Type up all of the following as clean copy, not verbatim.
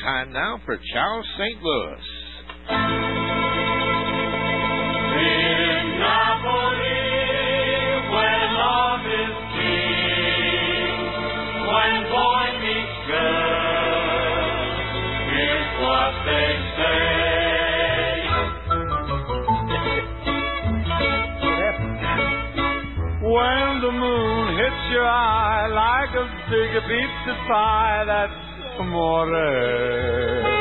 Time now for Charles St. Louis. In Napoli, where love is king, when boy meets girl, here's what they say. When the moon hits your eye like a big pizza pie, that's amore.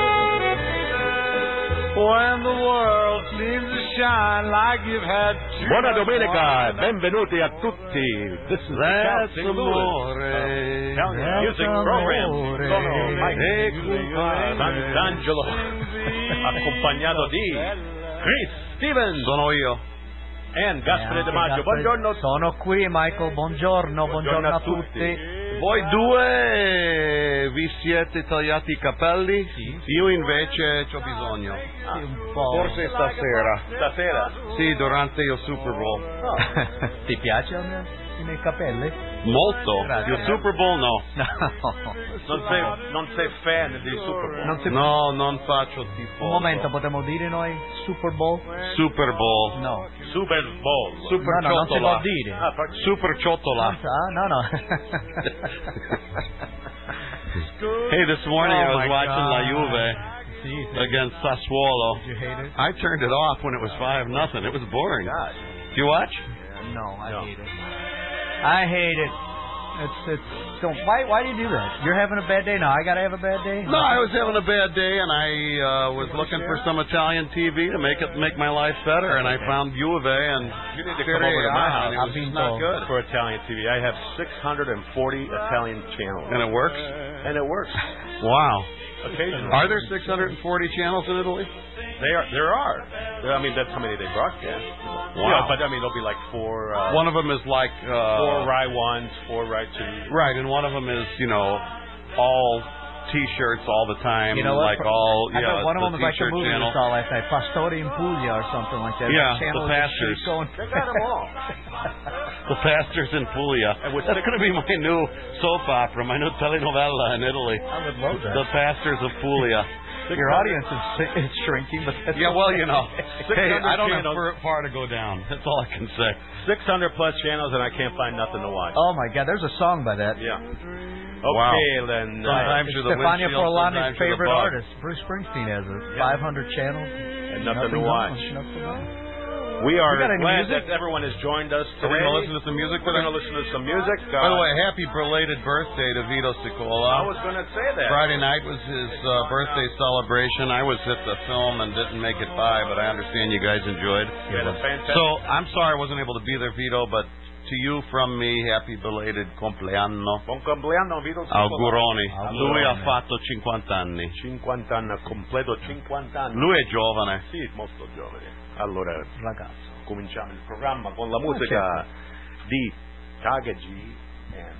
When the world seems to shine like you've had too Buona much domenica, wine. benvenuti a tutti. This is That's St. Louis. Italian music program. Sono Mike Sant'Angelo, accompagnato di Chris Stevens. Sono io. And Gaspare De Maggio. Buongiorno. Sono qui, Michael. Buongiorno a tutti. Voi due vi siete tagliati i capelli? Sì. Io invece c'ho bisogno. Un po'. Forse stasera. Stasera. Sì, durante il Super Bowl. Ti piacciono i miei capelli? Molto. Grazie. Il Super Bowl no. Non sei fan di Super Bowl? No, non faccio tifo. Un momento, potremmo dire noi Super Bowl? Super Bowl. No. Super Bowl. Super No, non si ciotola. può dire. Super ciotola. No. Hey, this morning I was my watching La God. Juve Sì. against Sassuolo. Did you hate it? I turned it off when it was 5-0. It was boring. God. Did you watch? No, I No. hate it. I hate it. It's don't. Why do you do that? You're having a bad day now. I gotta have a bad day. No, I was having a bad day, and I was looking for some Italian TV to make my life better, and I found Juve, and You need to come over to my house. and it was I've not been good. For Italian TV, I have 640 Italian channels. And it works? And it works. Wow. Occasionally. Are there 640 channels in Italy? There are. I mean, that's how many they broadcast. Wow. Yeah, but I mean, there'll be like four. One of them is like... four Rye 1s, 4 Rye 2s. Right, and one of them is, all T-shirts all the time. You know what? Like all, I thought one of them was like the T-shirt movie we channel. saw last night, Pastori in Puglia or something like that. Yeah, That channel the with pastors. sheep going. They got them all. The Pastors in Puglia. That's going to be my new soap opera, my new telenovela in Italy. I would love that. The Pastors of Puglia. Your audience is shrinking, but that's Yeah, well, hey, I don't have channels. far to go down. That's all I can say. 600 plus channels, and I can't find nothing to watch. Oh my God, there's a song by that. Yeah. Wow. Okay, then. Sometimes you're the Stefania windshield, Forlani's sometimes you're the favorite bug. artist. Bruce Springsteen has it. 500 channels. And nothing to watch. Nothing else. We are We got any glad music? that everyone has joined us Are we today. going to listen to some music? We're going to listen to some music. By the way, happy belated birthday to Vito I Cicola. was going to say that. Friday night was his birthday celebration. I was at the film and didn't make it by, but I understand you guys enjoyed. We had a fantastic. So I'm sorry I wasn't able to be there, Vito, but to you from me, happy belated compleanno. Buon compleanno, Vito. Auguroni. Auguroni. Lui ha fatto 50 anni. 50 anni, completo 50 anni. Lui è giovane. Sì, molto giovane. Allora, Ragazzo. cominciamo il programma con la musica di Takagi and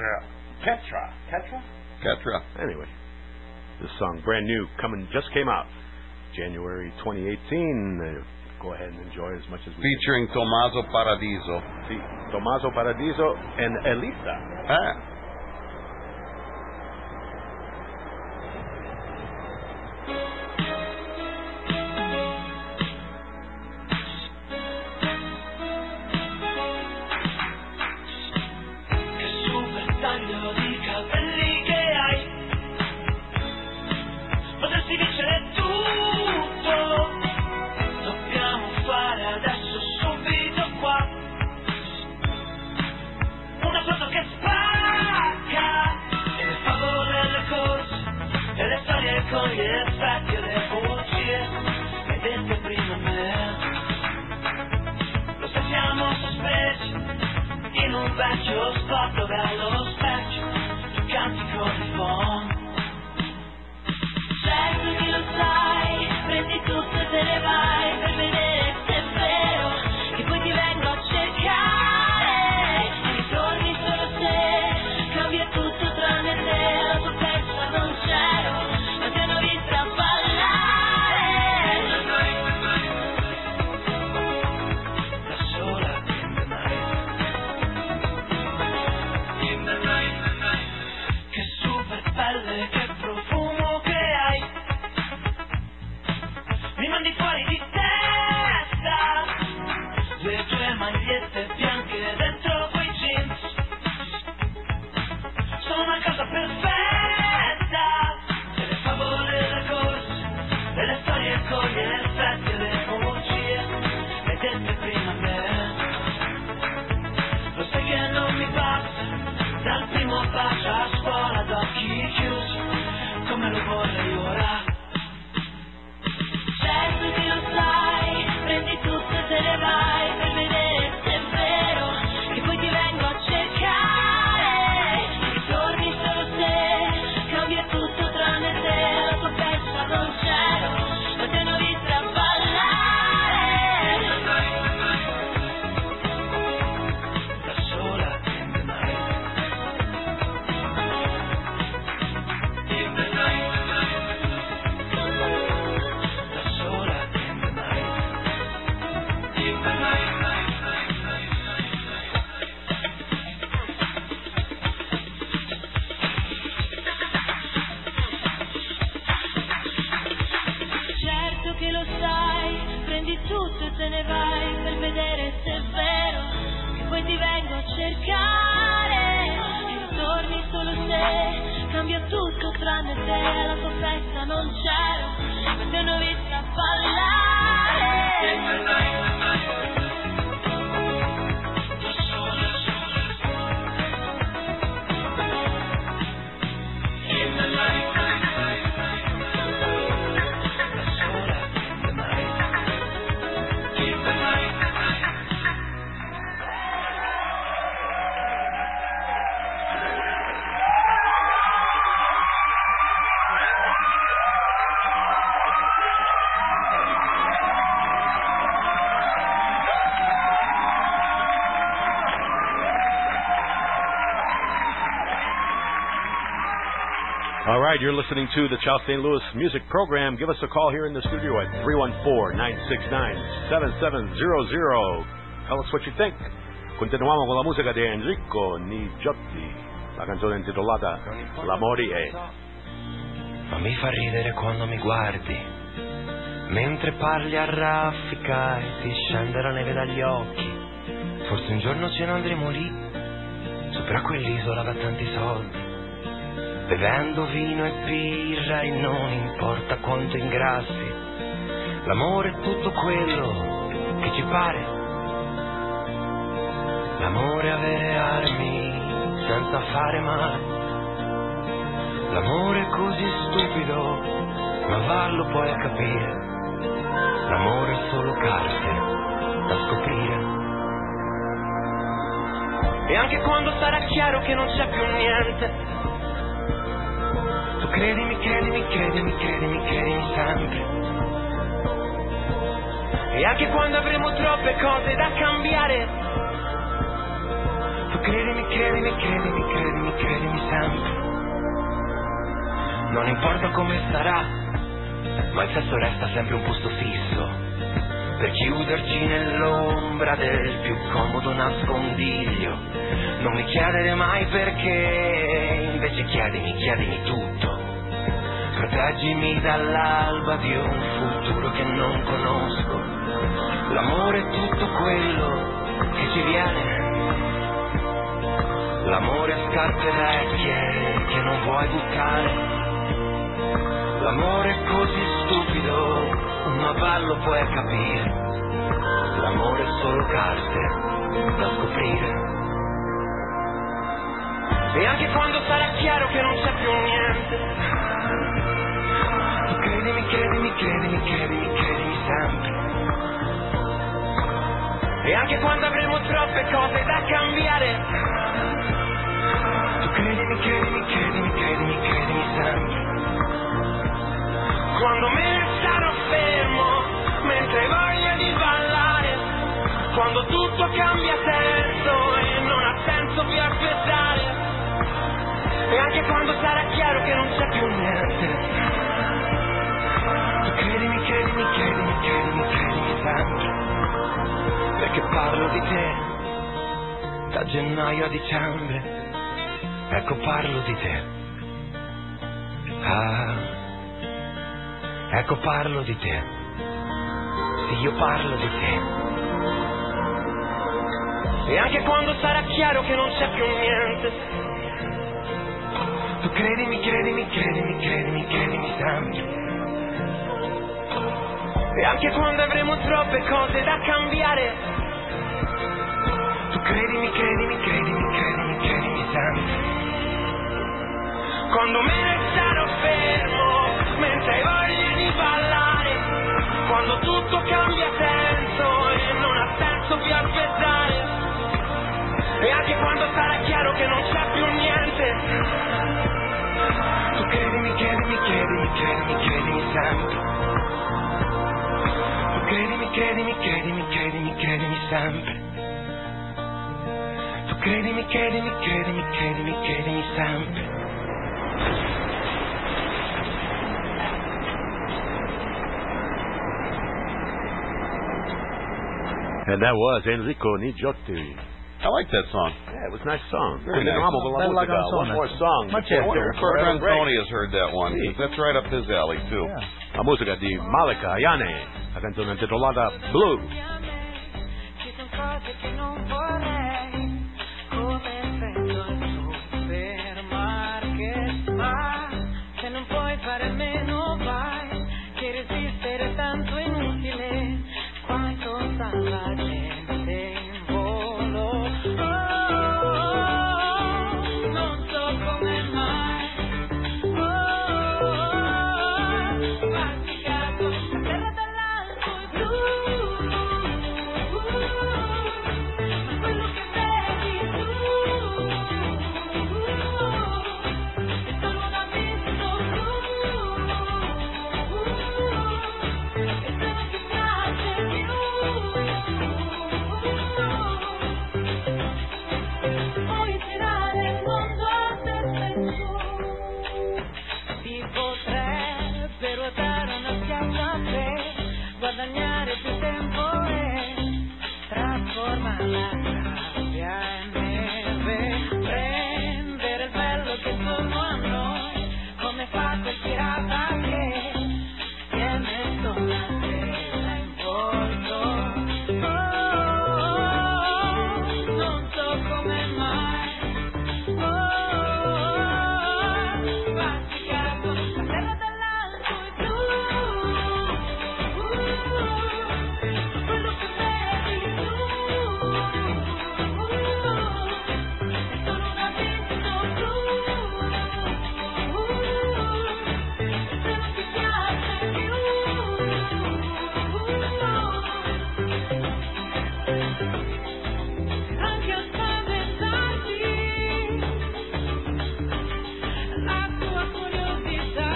Ketra. Ketra. Anyway, this song, brand new, just came out, January 2018. Go ahead and enjoy as much as we Featuring Tommaso Paradiso. can. Sì, Tommaso Paradiso and Elisa. Potresti vincere tutto, dobbiamo fare adesso subito qua una foto che spacca e le favole delle corse e le storie con gli effetti e le bugie che hai detto prima a me. Lo sai, siamo sospesi in un vecchio spot dove allo specchio tu canti con il phone. Certo che lo sai, prendi tutto e te ne vai per vedere se è vero che poi ti vengo a cercare e ritorni solo se cambia tutto tranne te, la tua testa non c'ero, ma ti hanno vista ballare da sola in the night, vorrei ora. Certo che lo sai, prendi tutto e te ne vai per vedere se è vero che poi ti vengo a cercare. Ritorni solo se cambia tutto tranne te, la tua festa non c'ero, ma ti hanno vista ballare. Da sola in the night. In the night. Da sola in the night. In the night. Certo che lo sai, prendi tutto e te ne vai per vedere se è vero che poi ti vengo a cercare. E ritorni solo se cambia tutto tranne te, alla tua festa non c'ero, ma ti hanno vista ballare. In the night. All right, you're listening to the Charles St. Louis Music Program. Give us a call here in the studio at 314-969-7700. Tell us what you think. Continuiamo con la musica di Enrico Nigiotti, la canzone intitolata L'amore è. Ma mi fa ridere quando mi guardi, mentre parli a raffica e ti scende la neve dagli occhi. Forse un giorno ce ne andremo lì, sopra quell'isola da tanti soldi, bevendo vino e birra e non importa quanto ingrassi. L'amore è tutto quello che ci pare. L'amore è avere armi senza fare male. L'amore è così stupido, ma vallo poi a capire. L'amore è solo carte da scoprire. E anche quando sarà chiaro che non c'è più niente, credimi, credimi, credimi, credimi, credimi sempre. E anche quando avremo troppe cose da cambiare, tu credimi, credimi, credimi, credimi, credimi sempre. Non importa come sarà, ma il sesso resta sempre un posto fisso, per chiuderci nell'ombra del più comodo nascondiglio. Non mi chiedere mai perché, invece chiedimi tutto. Proteggimi dall'alba di un futuro che non conosco. L'amore è tutto quello che ci viene. L'amore è scarpe vecchie che non vuoi buttare. L'amore è così stupido, ma vallo puoi capire. L'amore è solo carte da scoprire. E anche quando sarà chiaro che non c'è più niente, tu credimi, credimi, credimi, credimi, credimi sempre. E anche quando avremo troppe cose da cambiare, tu credimi, credimi, credimi, credimi, credimi sempre. Quando me ne starò fermo, mentre hai voglia di ballare, quando tutto cambia senso e non ha senso più aspettare. E anche quando sarà chiaro che non c'è più niente, tu credimi, credimi, credimi, credimi, credimi sempre. Perché parlo di te, da gennaio a dicembre, ecco parlo di te. Ah, ecco parlo di te, sì io parlo di te. E anche quando sarà chiaro che non c'è più niente, tu credimi, credimi, credimi, credimi, credimi sempre. E anche quando avremo troppe cose da cambiare, tu credimi, credimi, credimi, credimi, credimi sempre. Quando me ne starò fermo, che non c'è più niente. Tu credimi, credimi, credimi, credimi, credimi sempre. Tu credimi, credimi, credimi, credimi, credimi sempre. Tu credimi, credimi, credimi, credimi, credimi sempre. And that was Enrico Nigiotti. I like that song. Yeah, it was a nice song. Very nice. One more song. Much before after. we're Our going friend to break. Tony has heard that one. That's right up his alley, too. Yeah. La musica di Malika Ayane, la canzone intitolata Blue. Ci sono cose che non vorrei, come effetto il supermarket, ma se non puoi fare a meno vai, che resistere tanto è inutile, quanto sta la gente in volo. Non so come mai, masticando la terra dall'alto è blu, ma quello che vedi tu è solo un abisso blu, e se non ti piace più, puoi girare il mondo a testa in su. Si potrebbe ruotare una spiaggia per guadagnare più tempo e trasformare la sabbia in neve, prendere il bello che è intorno a noi, come fa quel pirata che si è messo una stella in volto. Non so come mai, masticando la terra dall'alto è blu, quello che vedi tu è solo un abisso blu, e se non ti piace più, anche a spaventarti, la tua curiosità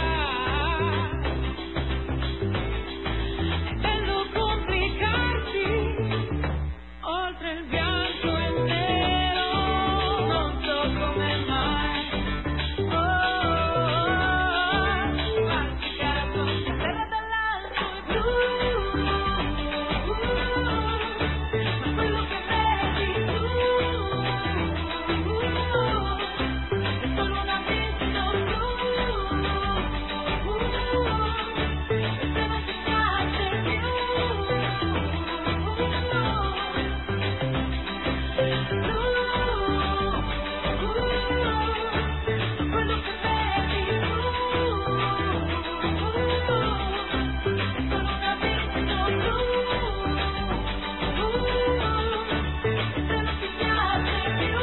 è bello complicarti oltre il bianco e il nero. Non so come mai, masticando la terra dall'alto è blu, ma quello che vedi tu è solo un abisso blu, e se non ti piace più, quello che vedi tu è solo un abisso blu, e se non ti piace più,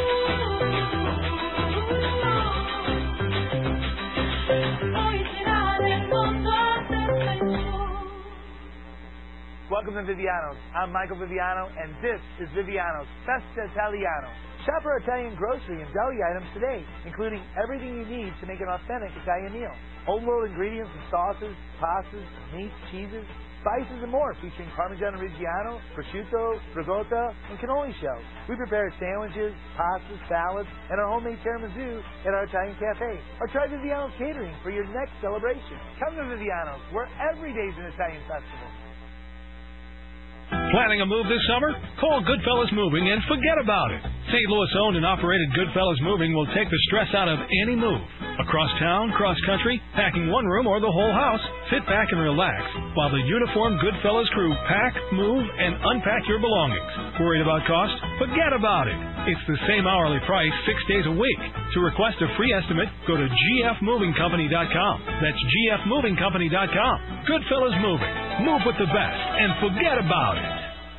puoi girare il mondo a testa in su. Welcome to Viviano's. I'm Michael Viviano, and this is Viviano's Festa Italiano. Shop our Italian grocery and deli items today, including everything you need to make an authentic Italian meal. Home-world ingredients and sauces, pastas, meats, cheeses, spices, and more, featuring Parmigiano Reggiano, prosciutto, ricotta, and cannoli shells. We prepare sandwiches, pastas, salads, and our homemade tiramisu at our Italian cafe. Or try Viviano's catering for your next celebration. Come to Viviano's, where every day is an Italian festival. Planning a move this summer? Call Goodfellas Moving and forget about it. St. Louis owned and operated Goodfellas Moving will take the stress out of any move. Across town, cross country, packing one room or the whole house, sit back and relax while the uniformed Goodfellas crew pack, move, and unpack your belongings. Worried about cost? Forget about it. It's the same hourly price 6 days a week. To request a free estimate, go to gfmovingcompany.com. That's gfmovingcompany.com. Goodfellas Moving. Move with the best and forget about it.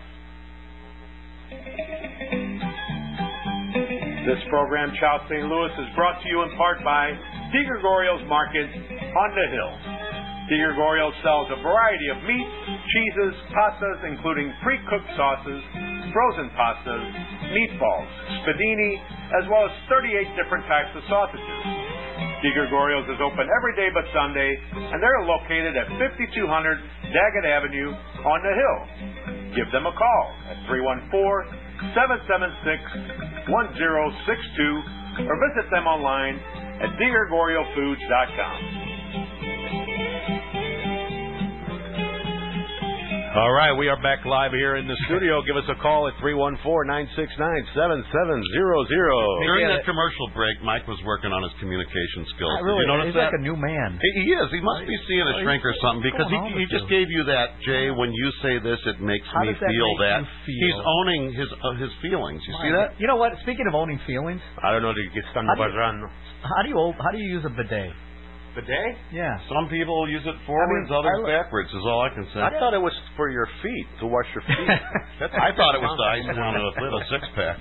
This program, Ciao St. Louis, is brought to you in part by Di Gregorio's Market on the Hill. De Gregorio sells a variety of meats, cheeses, pastas, including pre-cooked sauces, frozen pastas, meatballs, spadini, as well as 38 different types of sausages. De Gregorio's is open every day but Sunday, and they're located at 5200 Daggett Avenue on the Hill. Give them a call at 314-776-1062 or visit them online at DeGregorioFoods.com. All right, we are back live here in the studio. Give us a call at 314-969-7700. During that commercial break, Mike was working on his communication skills. Did you notice he's that? like a new man. He is. He must be seeing a shrink or something, because he just gave you that, Jay, when you say this, it makes me feel that. He's owning his feelings. You see that? You know what? Speaking of owning feelings, I don't know. how do you use a bidet? Bidet? Yeah. Some people use it forwards, others backwards, is all I can say. I thought it was for your feet, to wash your feet. I thought it was to ice down a six-pack.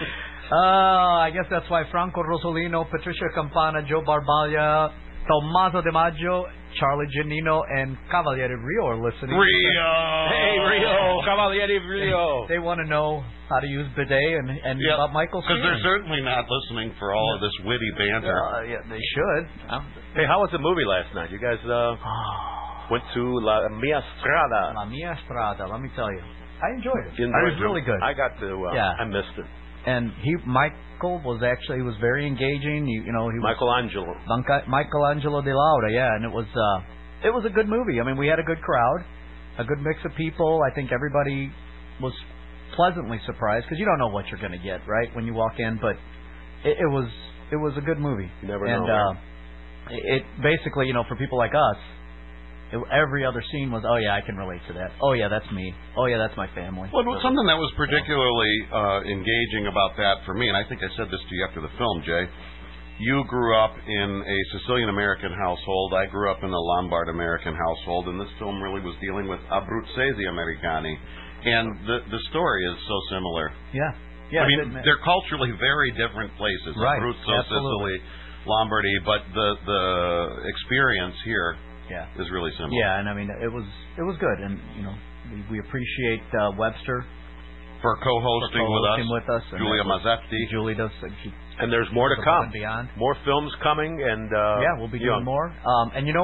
I guess that's why Franco Rosolino, Patricia Campana, Joe Barbaglia, Tommaso De Maggio, Charlie Giannino, and Cavaliere Rio are listening. Hey, Rio! Cavaliere Rio! They want to know how to use bidet and about Michael Because they're certainly not listening for all of this witty banter. Yeah, they should. Hey, how was the movie last night? You guys went to La Mia Strada. La Mia Strada, let me tell you. I enjoyed it. It was really good. I got to, I missed it. And Michael was very engaging. He Michelangelo De Laura, yeah, and it was a good movie. I mean, we had a good crowd, a good mix of people. I think everybody was pleasantly surprised, because you don't know what you're going to get, right, when you walk in. But it was a good movie. You never know. It basically, for people like us, every other scene was, oh yeah, I can relate to that. Oh yeah, that's me. Oh yeah, that's my family. Well, something that was particularly engaging about that for me, and I think I said this to you after the film, Jay. You grew up in a Sicilian-American household. I grew up in a Lombard-American household, and this film really was dealing with Abruzzesi Americani. And the story is so similar. Yeah. I mean, they're culturally very different places. Right. Abruzzo, Sicily, Lombardy, but the experience here is really similar. Yeah, and I mean, it was good, and we appreciate Webster for co-hosting with us. Julia Mazzetti. Julie does. And there's more to come. Beyond. More films coming, and we'll be doing more. And I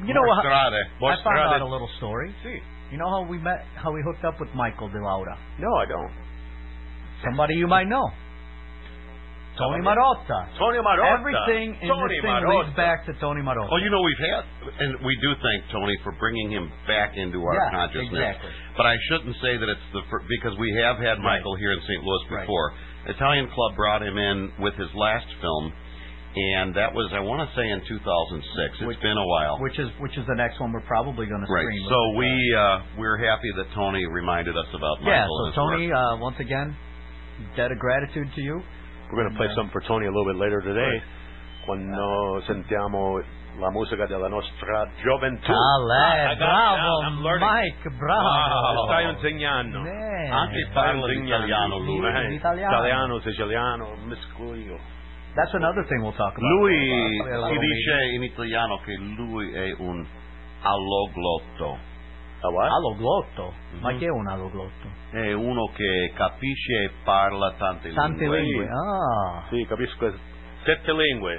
found out a little story. See. You know how we met? How we hooked up with Michael De Laura? No, I don't. Somebody you might know. Tony Marotta. Everything in this thing leads back to Tony Marotta. Well, and we do thank Tony for bringing him back into our consciousness. Exactly. But I shouldn't say that it's because we have had Michael here in St. Louis before. Right. Italian Club brought him in with his last film, and that was, I want to say, in 2006. It's been a while. Which is the next one we're probably going to screen. Right. So we're happy that Tony reminded us about Michael. Yeah. So Tony, once again, debt of gratitude to you. We're going to play something for Tony a little bit later today. Quando sentiamo la musica della nostra gioventù. Bravo, Mike, bravo. Wow. Stai insegnando. Anche parla l'italiano lui. Italiano, siciliano, mescolo io. That's another thing we'll talk about. Lui si dice in italiano che lui è un alloglotto. Alloglotto? Ma che è un alloglotto? È uno che capisce e parla tante lingue. Sì, capisco 7 lingue.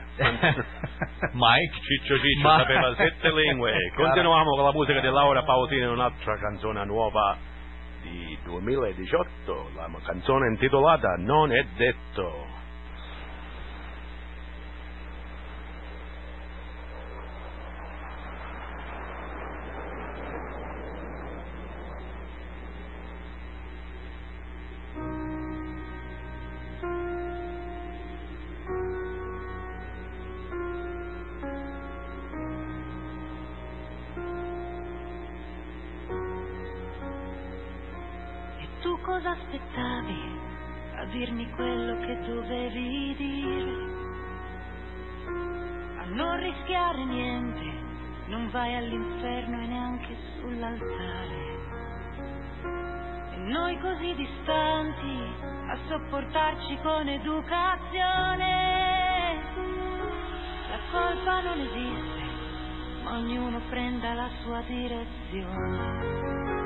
Mike Ciccio sapeva 7 lingue. Continuiamo con la musica di Laura Pausini, un'altra canzone nuova di 2018, la canzone intitolata Non è detto. Cosa aspettavi a dirmi quello che dovevi dire? A non rischiare niente, non vai all'inferno e neanche sull'altare. E noi così distanti a sopportarci con educazione. La colpa non esiste, ma ognuno prenda la sua direzione.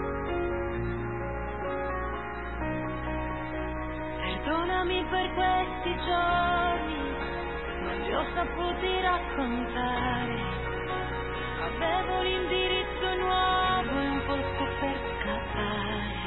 Perdonami per questi giorni, non li ho saputi raccontare. Avevo l'indirizzo nuovo e un posto per scappare.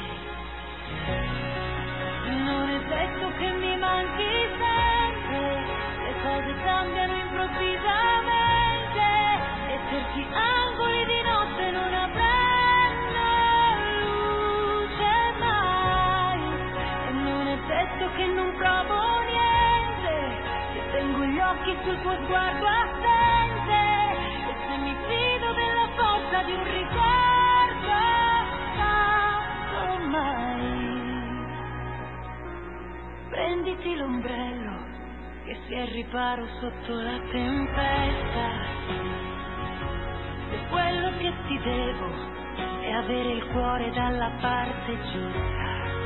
Non è detto che mi manchi sempre, le cose cambiano improvvisamente e certi angoli di notte non avranno luce mai. E non è detto che non provo niente, se tengo gli occhi sul tuo sguardo assente e se mi fido della forza di un ricordo fatto mai. Prenditi l'ombrello che sia il riparo sotto la tempesta. Se quello che ti devo è avere il cuore dalla parte giusta.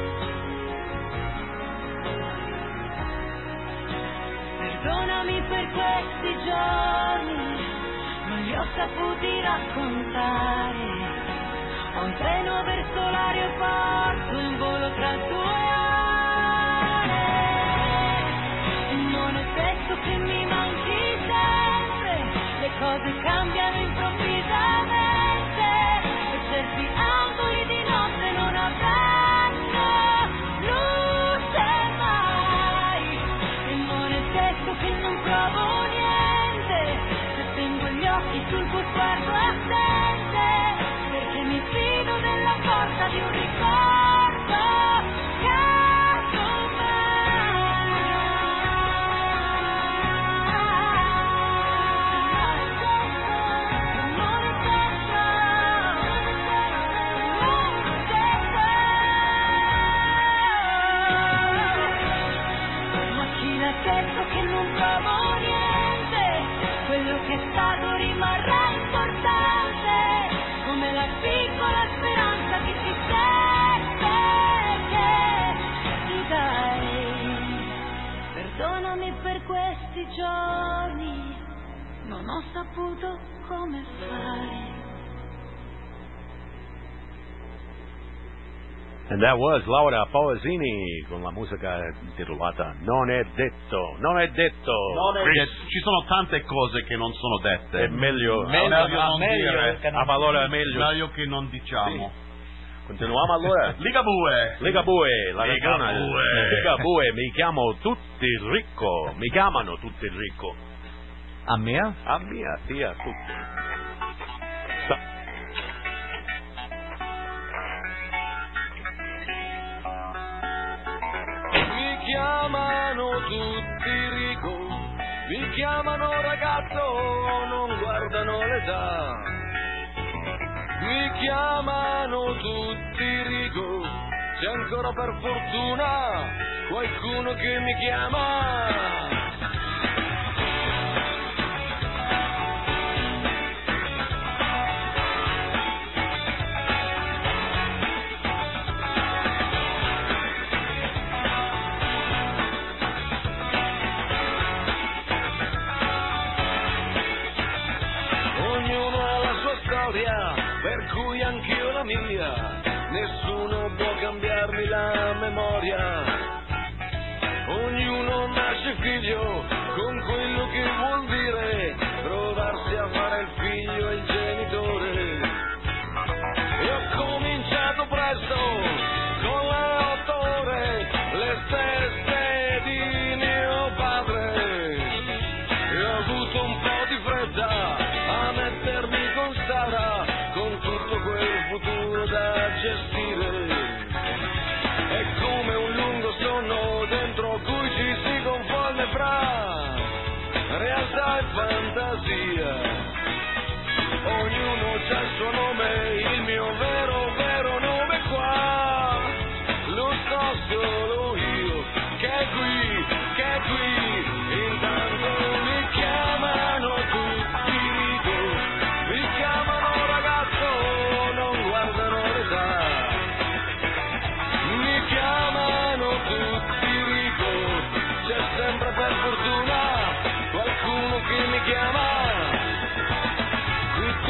Perdonami per questi giorni, non li ho saputi raccontare. Ho un treno verso l'aeroporto in volo tra 2 ore. E non è detto che mi manchi sempre, le cose cambiano improvvisamente e certi angoli di notte non avranno luce mai. E non è detto che non provo niente, se tengo gli occhi sul tuo sguardo assente, perché mi fido della forza di un ricordo caso mai. Non è detto, ma chi l'ha detto che non provo niente, quello che è stato rimarrà importante, come la piccola speranza che ti serve, che ti dai. Perdonami per questi giorni, non ho saputo come fare. And that was Laura Pausini con la musica intitolata Non è detto, non è detto. Perché ci sono tante cose che non sono dette. È meglio non dire. A valore è Meglio che non diciamo. Sì. Continuiamo allora. Ligabue, la regione Ligabue, mi chiamo tutti ricco, mi chiamano tutti ricco. A mia? A mia, sì, a tutti. Mi chiamano tutti ricco, mi chiamano ragazzo, non guardano l'età. Mi chiamano tutti ricco, c'è ancora per fortuna qualcuno che mi chiama. Per cui anch'io la mia, nessuno può cambiarmi la memoria. Ognuno nasce figlio con quello che vuol dire trovarsi a fare il figlio e il genitore. E ho cominciato presto con le 8 ore, le stesse di mio padre. E ho avuto un po' di fretta a mettermi con Sara, con tutto quel futuro da gestire. È come un lungo sonno dentro cui ci si confonde fra realtà e fantasia. Ognuno c'ha il suo nome, il mio vero nome qua lo so solo io, che è qui, intanto mi chiamano tutti ricco, mi chiamano ragazzo, non guardano l'età. Mi chiamano tutti ricco, c'è sempre per fortuna qualcuno che mi chiama. Qui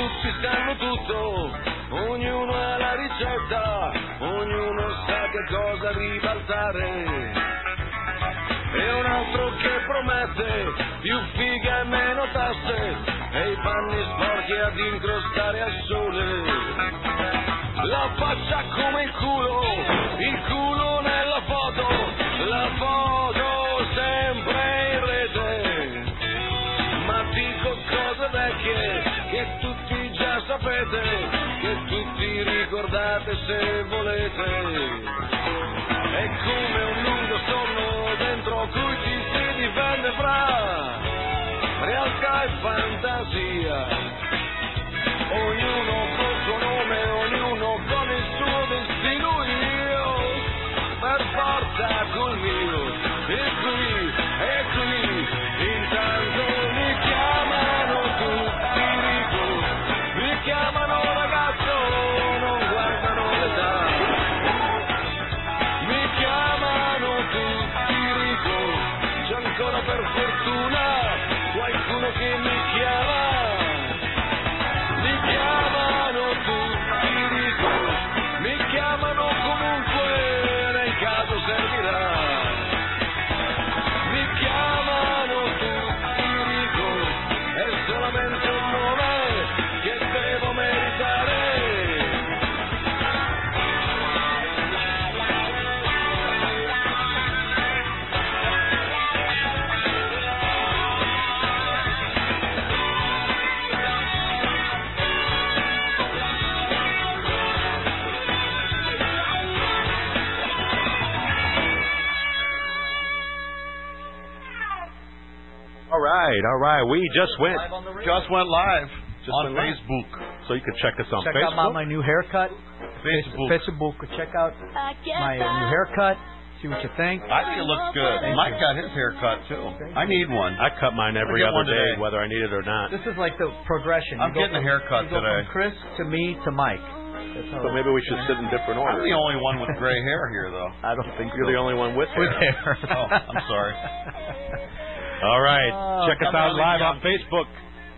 tutto, ognuno ha la ricetta, ognuno sa che cosa ribaltare. E un altro che promette più figa e meno tasse, e i panni sporchi ad incrostare al sole. La faccia come il culo nella foto, la foto sempre in rete. Ma dico cose vecchie che tutti già sapete, che tutti ricordate se volete. È come un lungo sonno dentro cui ci si difende fra realtà e fantasia. Ognuno col suo nome, ognuno con il suo destino. Io per forza col mio, e qui, intanto mi chiamano tutti ricco, mi chiamano ragazzo, non guardano l'età. Mi chiamano tutti ricco, c'è ancora per fortuna qualcuno che mi chiama. Mi chiamano tutti ricco, mi chiamano comunque, nel caso servirà. Mi chiamano tutti ricco, è solamente un nome che devo meritare. All right. We just went live on live. Facebook. So you can check us on Check Facebook. out my new haircut. Facebook. Check out my new haircut. See what you think. I think it looks good. Mike got his haircut too. I need one. I cut mine every I'll get other one day, today. whether I need it or not. This is like the progression. I'm getting a haircut you go today. From Chris to me to Mike. So maybe we should sit in different I'm order. the only one with gray hair here, though. I don't think you're the only one with hair. Oh, I'm sorry. All right. Check us out live on Facebook.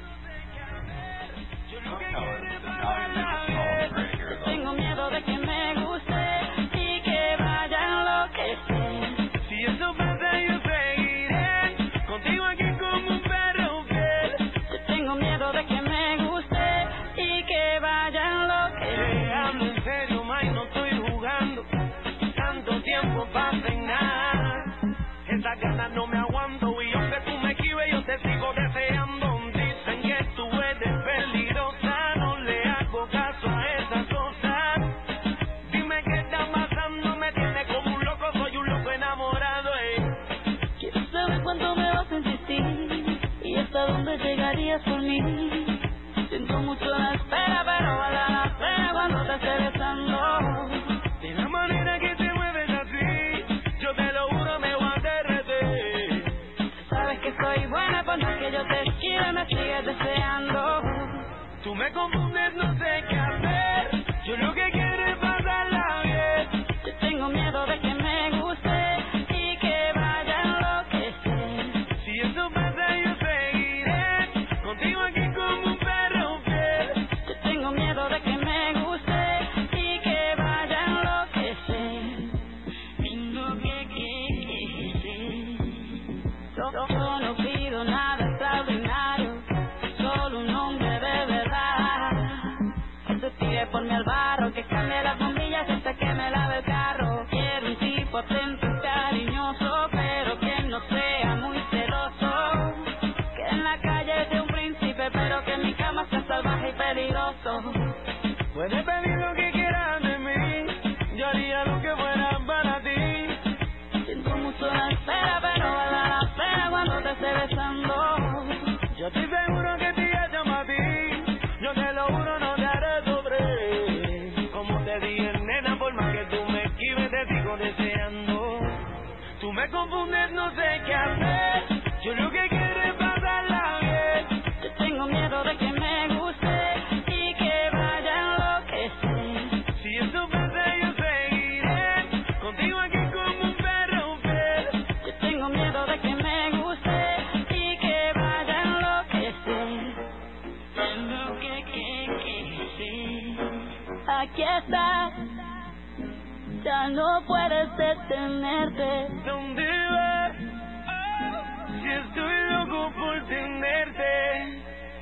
Tengo miedo de que me guste y que vaya a enloquecer. Si eso pasa yo seguiré contigo aquí como un perro fiel. Yo tengo miedo de que me guste y que vaya a enloquecer. Hablo en serio, Mike, no estoy jugando. Tanto tiempo pasa en nada. Estas ganas no me aguanto y yo sé tú me esquives, yo te sigo deseando. Dicen que tú eres peligrosa, no le hago caso a esas cosas. Dime qué está pasando, me tiene como un loco, soy un loco enamorado. Quiero saber cuánto me vas a insistir y hasta dónde llegarías por mí. Siento mucho la espera, pero vale la pena cuando te esté besando. De la manera que te mueves así, yo te lo juro me voy a derretir. Sabes que soy buena, por más que yo te quiera, me sigues deseando. Tú me confundes, no sé qué hacer. Yo lo que quiero es pasarla bien. Yo tengo miedo de que me guste y que vaya a enloquecer. Si eso pasa yo seguiré contigo aquí como un perro fiel. Yo tengo miedo de que me guste y que vaya a enloquecer. Tengo yo no pido nada extraordinario, solo un hombre de verdad. Que se tire por mi al barro, que cambie las bombillas hasta que me lave el carro. Quiero un tipo atento y cariñoso, pero que no sea muy celoso. Que en la calle sea un príncipe, pero que en mi cama sea salvaje y peligroso. Puedes pedir lo que quieras de mí, yo haría lo que fuera para ti. Siento mucho la espera, pero vale la pena cuando te esté besando. Yo estoy seguro que te llamo a ti, yo te lo juro no te haré sobre. Como te dije, nena, por más que tú me esquives te sigo deseando. Tú me confundes, no sé qué hacer, yo lo que quiero es pasarla bien. Yo tengo miedo de que me guste y que vaya a enloquecer. Si eso pasa yo seguiré contigo aquí como un perro fiel. Yo tengo miedo de que me guste y que vaya a enloquecer. Tengo que aquí estás, ya no puedes detenerte. ¿Dónde vas? Si estoy loco por tenerte.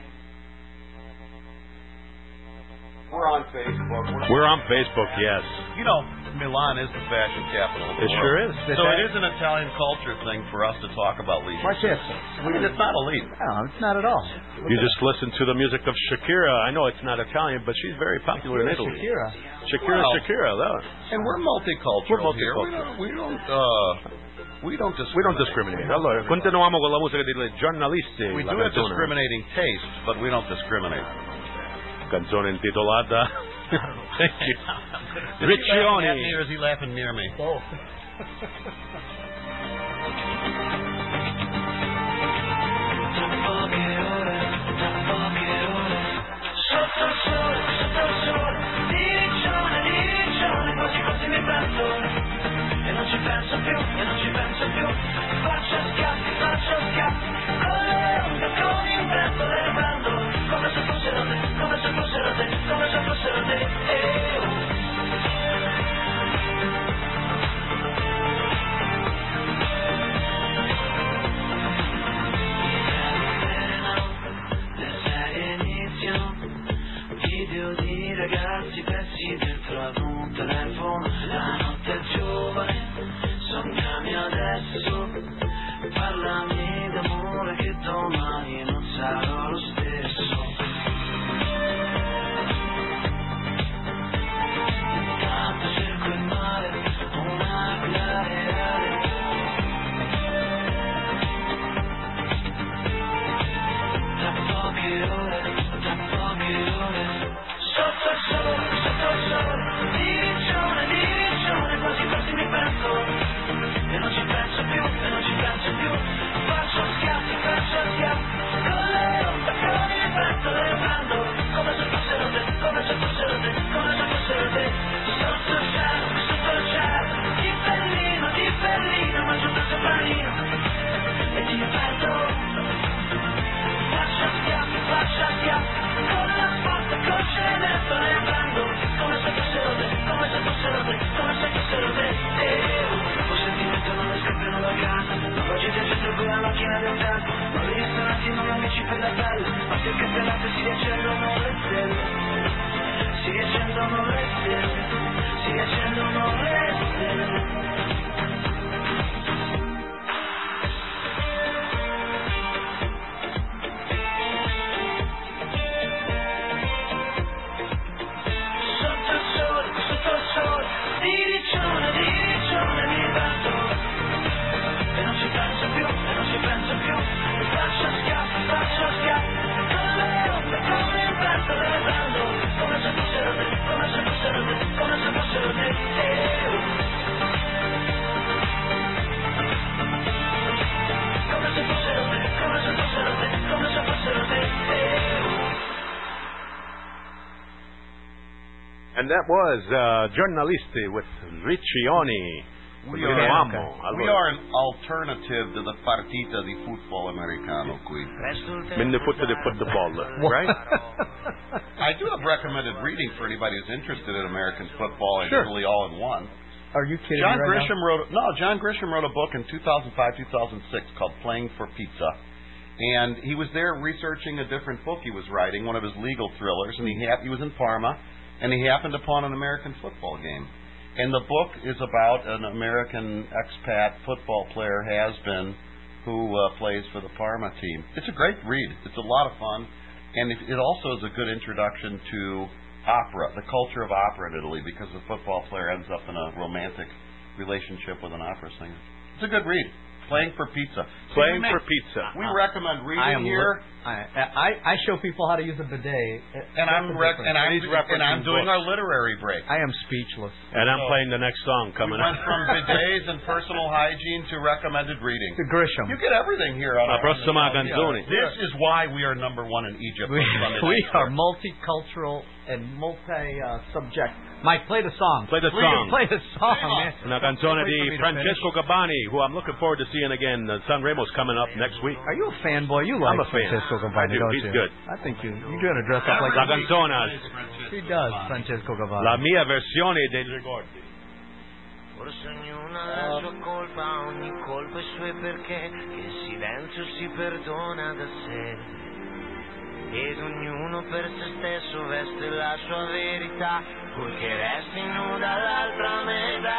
We're on Facebook. We're on Facebook, yes. You know, Milan is the fashion capital of the It world. sure is. So it is an Italian culture thing for us to talk about leisure. What's it? It's not elite. No, it's not at all. You just listen to the music of Shakira. I know it's not Italian, but she's very popular in Italy. Shakira. Shakira, though. And we're multicultural. We're multicultural. We don't We don't discriminate. Allora, continuiamo con la musica dei giornalisti. We la do have canzone. discriminating tastes, but we don't discriminate. Canzone intitolata Thank you. Is he laughing at me or is he laughing near me? Both. Sotto il sole, diriccione, quasi quasi mi penso. E non ci penso più, faccio scatti, con le onde, con il vento le prendo, come se fossero te, come se fossero te, come se fossero te. Le serie iniziano, video di ragazzi persi dentro ad un telefono, la notte è giovane, sognami adesso, parlami d'amore che domani non sarò lo stesso. Intanto cerco il mare, un'aquila reale. Tra poche ore, sotto il sole, diriccione, quasi quasi mi penso. E non ci penso più, faccio schiaffi, con le onde, con il vento le prendo, come se fossero te, come se fossero te, come se fossero te. Sotto il cielo, di Berlino, mangio questo panino, e ti perdo. Faccio schiaffi, con la spazza, col cemento le prendo, come se fossero te, come se fossero te, come se fossero te. Un sentimento non ne scappiano da casa, non oggi ti accendo con la macchina del tempo, non li ristoranti, non amici per la pelle, ma se il campionato si riaccendono le stelle, si riaccendono le stelle, si riaccendono le stelle. Diriccione, mi penso. E non ci penso più, faccio schiaffi, con le onde, con il vento le prendo, come se fossero te, come se fossero te, come se fossero te. Come se fossero te, come se fossero te, come se fossero te. And that was Giornalisti with Riccioni. We are an alternative to the partita di football americano qui. In the foot of the football, right? I do have recommended reading for anybody who's interested in American football and Italy all in one. Are you kidding John me right now? John Grisham wrote a book in 2005-2006 called Playing for Pizza. And he was there researching a different book he was writing, one of his legal thrillers, and he was in Parma, and he happened upon an American football game. And the book is about an American expat football player, has-been, who plays for the Parma team. It's a great read. It's a lot of fun. And it also is a good introduction to opera, the culture of opera in Italy, because the football player ends up in a romantic relationship with an opera singer. It's a good read. Playing for Pizza. Playing for Pizza. We recommend reading here. I show people how to use a bidet. And I'm doing our literary break. I am speechless. And I'm playing the next song coming up. We went from bidets and personal hygiene to recommended reading. To Grisham. You get everything here on La prossima canzone. This is why we are number one in Egypt. We are multicultural and multi-subject. Mike, play the song. Play the song. Play the song. Una canzone di Francesco Gabbani, who I'm looking forward to seeing again. Sanremo's coming up next week. Are you a fanboy? You like I'm a fan. Francesco I Gabbani, do. don't He's you? good. I think you're going to dress up like La canzona. He does, Francesco Gabbani. La mia versione dei ricordi. Forse ognuno ha la sua colpa, ogni colpa i suoi perché, che il silenzio si perdona da sé. Ed ognuno per se stesso veste la sua verità, purché resti nuda l'altra metà.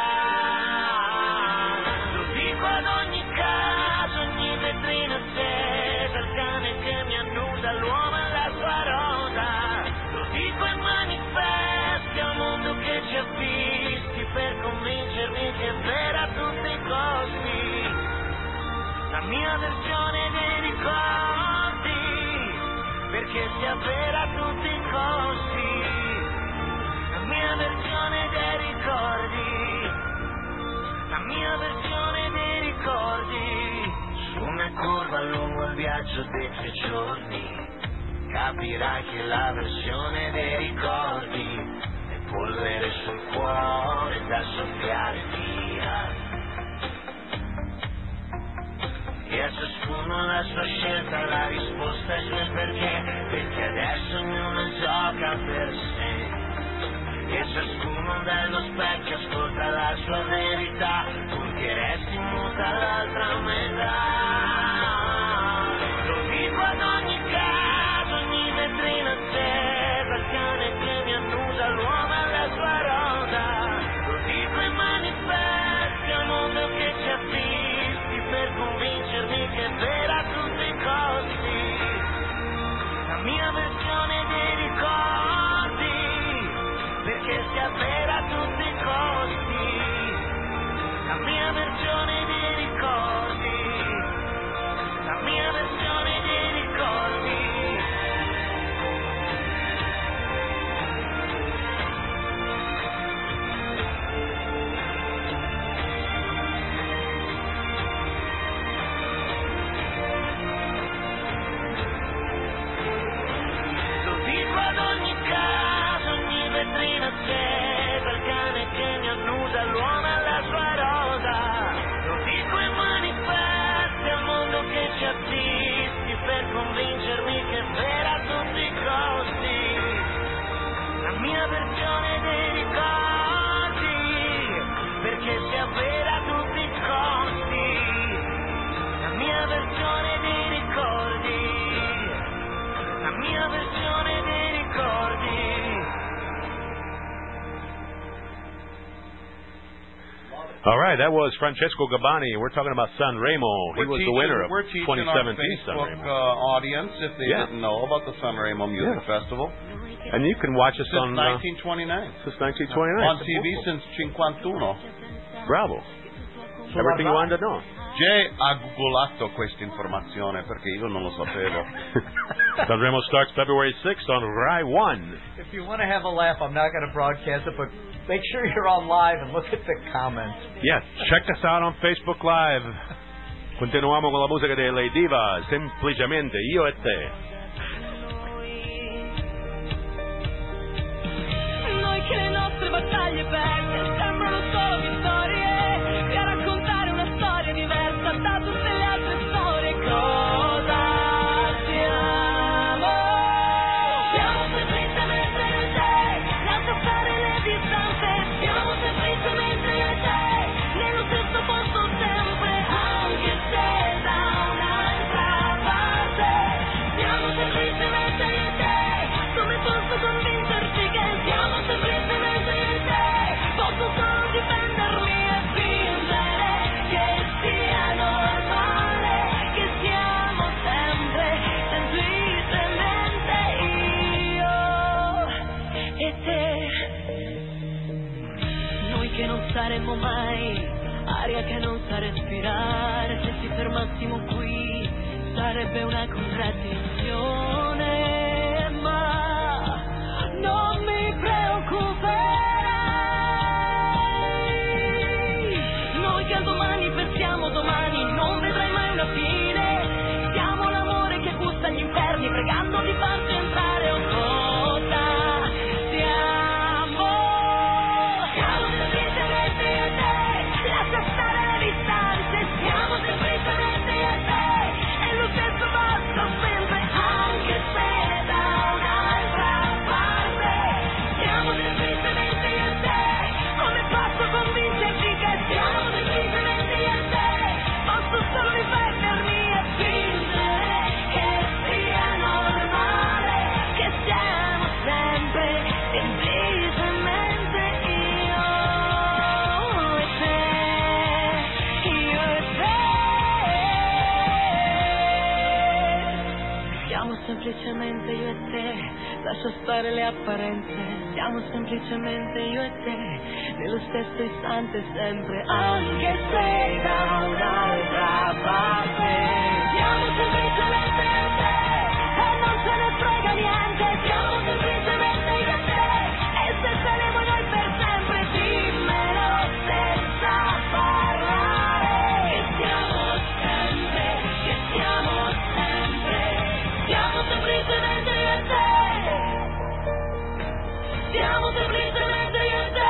Lo dico ad ogni caso, ogni vetrina accesa, il cane che mi annusa, l'uomo e la sua rosa. Lo dico ai manifesti, al mondo che ci ha visti, per convincermi che è vera a tutti i costi. La mia versione dei ricordi, perché sia vera a tutti i costi. La mia versione dei ricordi, la mia versione dei ricordi. Su una curva lungo il viaggio dei 3 giorni, capirai che la versione dei ricordi è polvere sul cuore da soffiare via. E a ciascuno la sua scelta, la risposta ai suoi perché adesso ognuno gioca per sé. E ciascuno dallo specchio ascolta la sua verità, purché resti muta l'altra metà. Lo dico ad ogni caso, ogni vetrina accesa, il cane che mi annusa, l'uomo e la sua rosa. Lo dico ai manifesti, al mondo che ci ha visti, per convincermi che è vera a tutti i costi. La mia versione dei ricordi, perché sia vera a tutti i costi. La mia versione dei ricordi, la mia versione dei ricordi. Ad ogni caso, ogni vetrina accesa, il cane che mi annusa, l'uomo e la sua rosa. Lo dico ai manifesti, al mondo che ci ha visti, per convincermi che è vera a tutti i costi. La mia versione dei ricordi, perché sia vera a tutti i costi. La mia versione dei ricordi, la mia versione dei ricordi. All right, that was Francesco Gabbani. We're talking about Sanremo. He was the winner of We're teaching 2017 our Facebook Sanremo. audience if they didn't know about the Sanremo Music Festival. And you can watch us Since on 1929. Since 1929. On TV since 51. Bravo. Everything you wanted to know. Jay ha googolato questa informazione perché io non lo sapevo. Sanremo starts February 6th on Rai 1. If you want to have a laugh, I'm not going to broadcast it, but make sure you're on live and look at the comments. Yes, check us out on Facebook Live. Continuiamo con la musica delle diva, semplicemente io e te. Noi che le nostre battaglie perse sembrano solo vittorie, e a raccontare una storia diversa da tutte le altre storie. Cosa siamo? Siamo semplicemente te, lascia stare le distanze. Siamo semplicemente te, nello stesso posto sempre, anche se da un'altra parte. Siamo semplicemente te, come posso convincerti che siamo semplicemente te? Posso solo difendermi e fingere che sia normale, che siamo sempre semplicemente io e te. Noi che non saremmo mai, aria che non sa respirare, se ci fermassimo qui sarebbe una contraddizione, ma non mi preoccuperai. Noi che al domani pensiamo domani, non vedrai mai una fine. Siamo l'amore che gusta agli inferni, pregando di farci entrare. Oh, cosa siamo? Siamo semplicemente io e te, lascia stare le distanze. Siamo semplicemente semplicemente io e te, lascia stare le apparenze, siamo semplicemente io e te, nello stesso istante sempre, anche se da un'altra parte. Siamo semplicemente io e te, e non ce ne frega niente, siamo semplicemente io e te, e se saremo noi per sempre, dimmelo senza parlare. Che siamo sempre, siamo semplicemente io e te, siamo semplicemente io e te.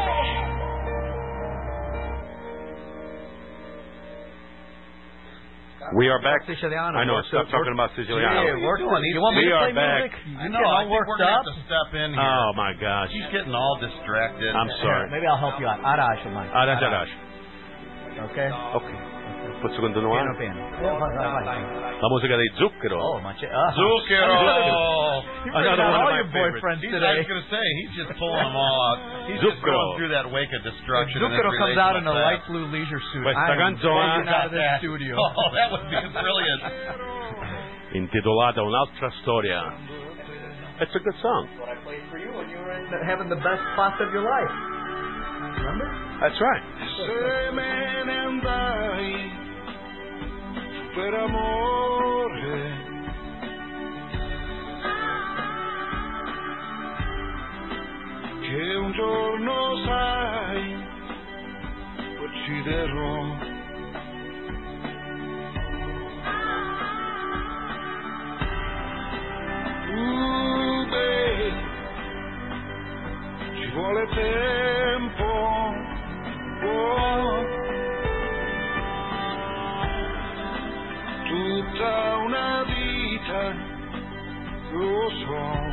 We are back. Siciliano. I know, stop talking about Siciliano. Yeah, you want me We to are play back. music? I You know, get I all think worked we're going to up? have to step in here. Oh, my gosh. He's getting all distracted. I'm sorry. Maybe I'll help you out. Arash, Mike. Arash. Okay? Ok. Posso continuare? Piano piano. Vai. La musica dei Zucchero. Oh, ma Zucchero! You're bringing out all your boyfriends I today. was going to say, he's just pulling them all out. He's just Zucchero. going through that wake of destruction. Zucchero comes out in a light blue leisure suit. Questa canzone out of this studio. Oh, that would be brilliant. intitolata Un'altra storia. It's a good song. What I played for you when you were having the best class of your life. Remember? That's right. Se me ne andai per amore, che un giorno sai ucciderò. Beh, ci vuole tempo. Tutta una vita, lo so.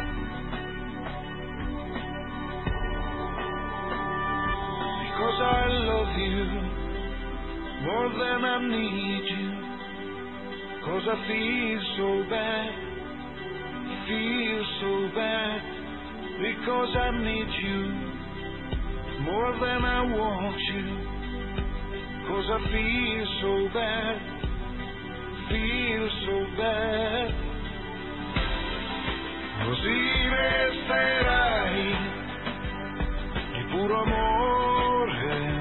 Because I love you more than I need you. Cause I feel so bad, feel so bad. Because I need you more than I want you. Cause I feel so bad, feel so bad. Così resterai di puro amore.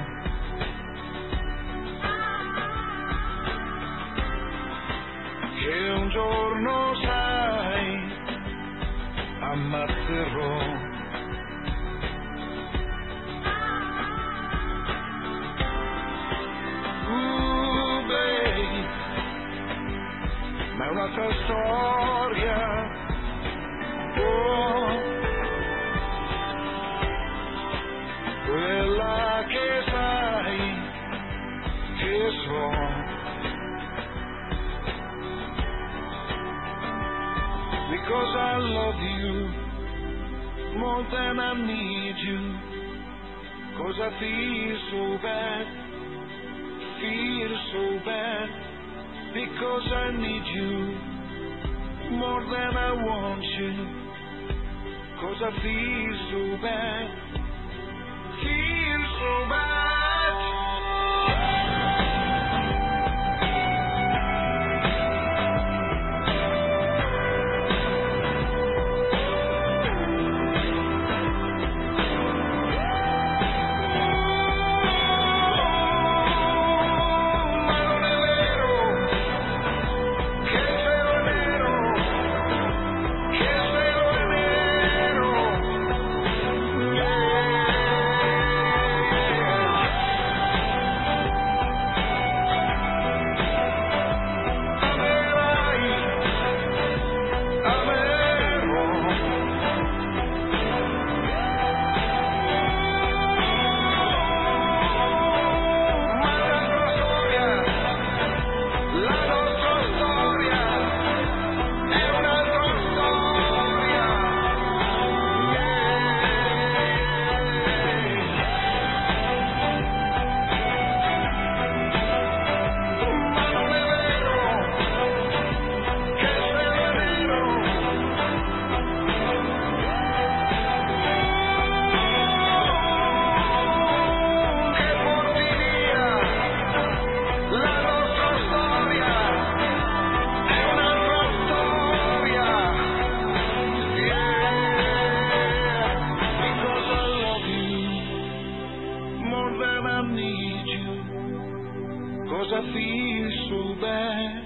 Che un giorno sai ammazzerò. Ma è un'altra storia, quella che sai che so. Because I love you more than I need you. Cause I feel so bad, feel so bad. Because I need you more than I want you. Cause I feel so bad, feel so bad. 'cause I feel so bad.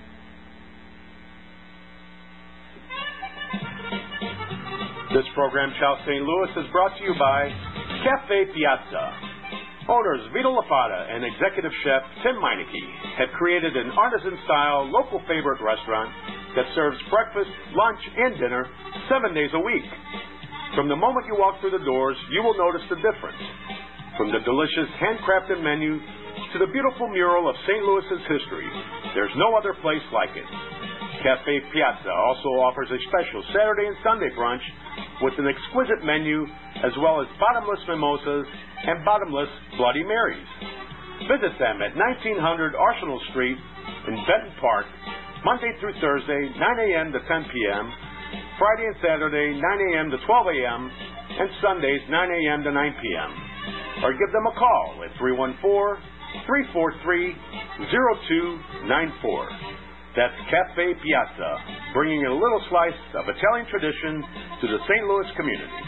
This program, Ciao St. Louis, is brought to you by Cafe Piazza. Owners Vito Lafata and executive chef Tim Meineke have created an artisan-style, local favorite restaurant that serves breakfast, lunch, and dinner 7 days a week. From the moment you walk through the doors, you will notice the difference. From the delicious handcrafted menu to the beautiful mural of St. Louis's history, there's no other place like it. Cafe Piazza also offers a special Saturday and Sunday brunch with an exquisite menu, as well as bottomless mimosas and bottomless Bloody Marys. Visit them at 1900 Arsenal Street in Benton Park, Monday through Thursday, 9 a.m. to 10 p.m., Friday and Saturday, 9 a.m. to 12 a.m., and Sundays, 9 a.m. to 9 p.m. Or give them a call at 314-343-0294. That's Cafe Piazza, bringing a little slice of Italian tradition to the St. Louis community.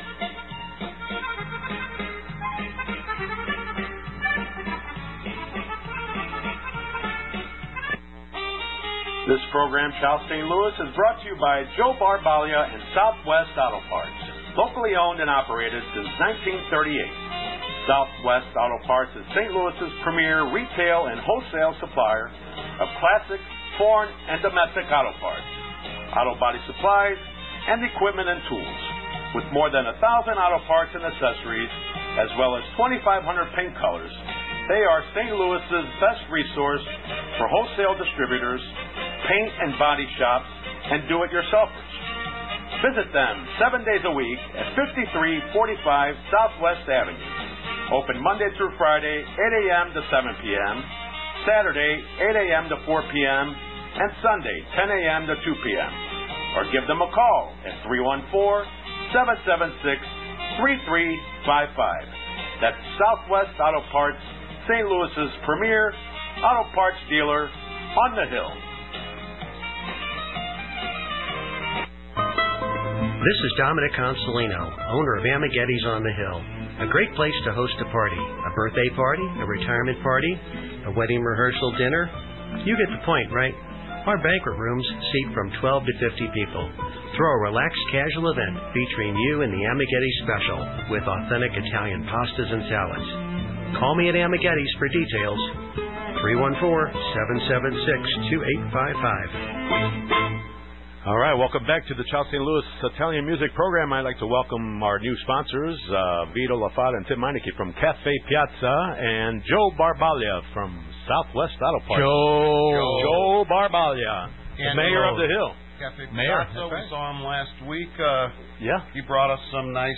This program, Ciao St. Louis, is brought to you by Joe Barbalia and Southwest Auto Parts, locally owned and operated since 1938. Southwest Auto Parts is St. Louis's premier retail and wholesale supplier of classic, foreign, and domestic auto parts, auto body supplies, and equipment and tools. With more than 1,000 auto parts and accessories, as well as 2,500 paint colors, they are St. Louis's best resource for wholesale distributors, paint and body shops, and do-it-yourselfers. Visit them 7 days a week at 5345 Southwest Avenue. Open Monday through Friday, 8 a.m. to 7 p.m., Saturday, 8 a.m. to 4 p.m., and Sunday, 10 a.m. to 2 p.m. Or give them a call at 314-776-3355. That's Southwest Auto Parts, St. Louis's premier auto parts dealer on the Hill. This is Dominic Consolino, owner of Amighetti's on the Hill. A great place to host a party, a birthday party, a retirement party, a wedding rehearsal dinner. You get the point, right? Our banquet rooms seat from 12 to 50 people. Throw a relaxed casual event featuring you and the Amighetti special with authentic Italian pastas and salads. Call me at Amighetti's for details. 314-776-2855. All right, welcome back to the Ciao St. Louis Italian Music Program. I'd like to welcome our new sponsors, Vito Lafata and Tim Meineke from Cafe Piazza, and Joe Barbalia from Southwest Auto Parts. Joe Barbalia, the mayor of the Hill. Cafe Mayor, Piazza, we saw him last week. Yeah. He brought us some nice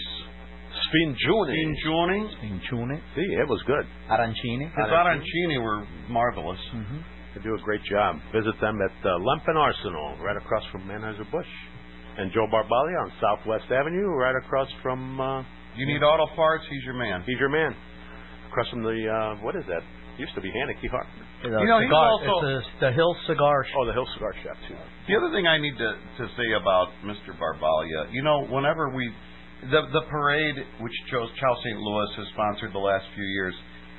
Spingioni. See, it was good. Arancini. His arancini were marvelous. Mm-hmm. They do a great job. Visit them at Lempen Arsenal, right across from Anheuser-Busch. And Joe Barbalia on Southwest Avenue, right across from... you need auto parts, he's your man. He's your man. Across from the, what is that? Used to be Haneke Hart. You know, he's also... It's the Hill Cigar Shop. Oh, the Hill Cigar Shop, too. The other thing I need to say about Mr. Barbalia, you know, whenever we... The parade, which Ciao St. Louis has sponsored the last few years,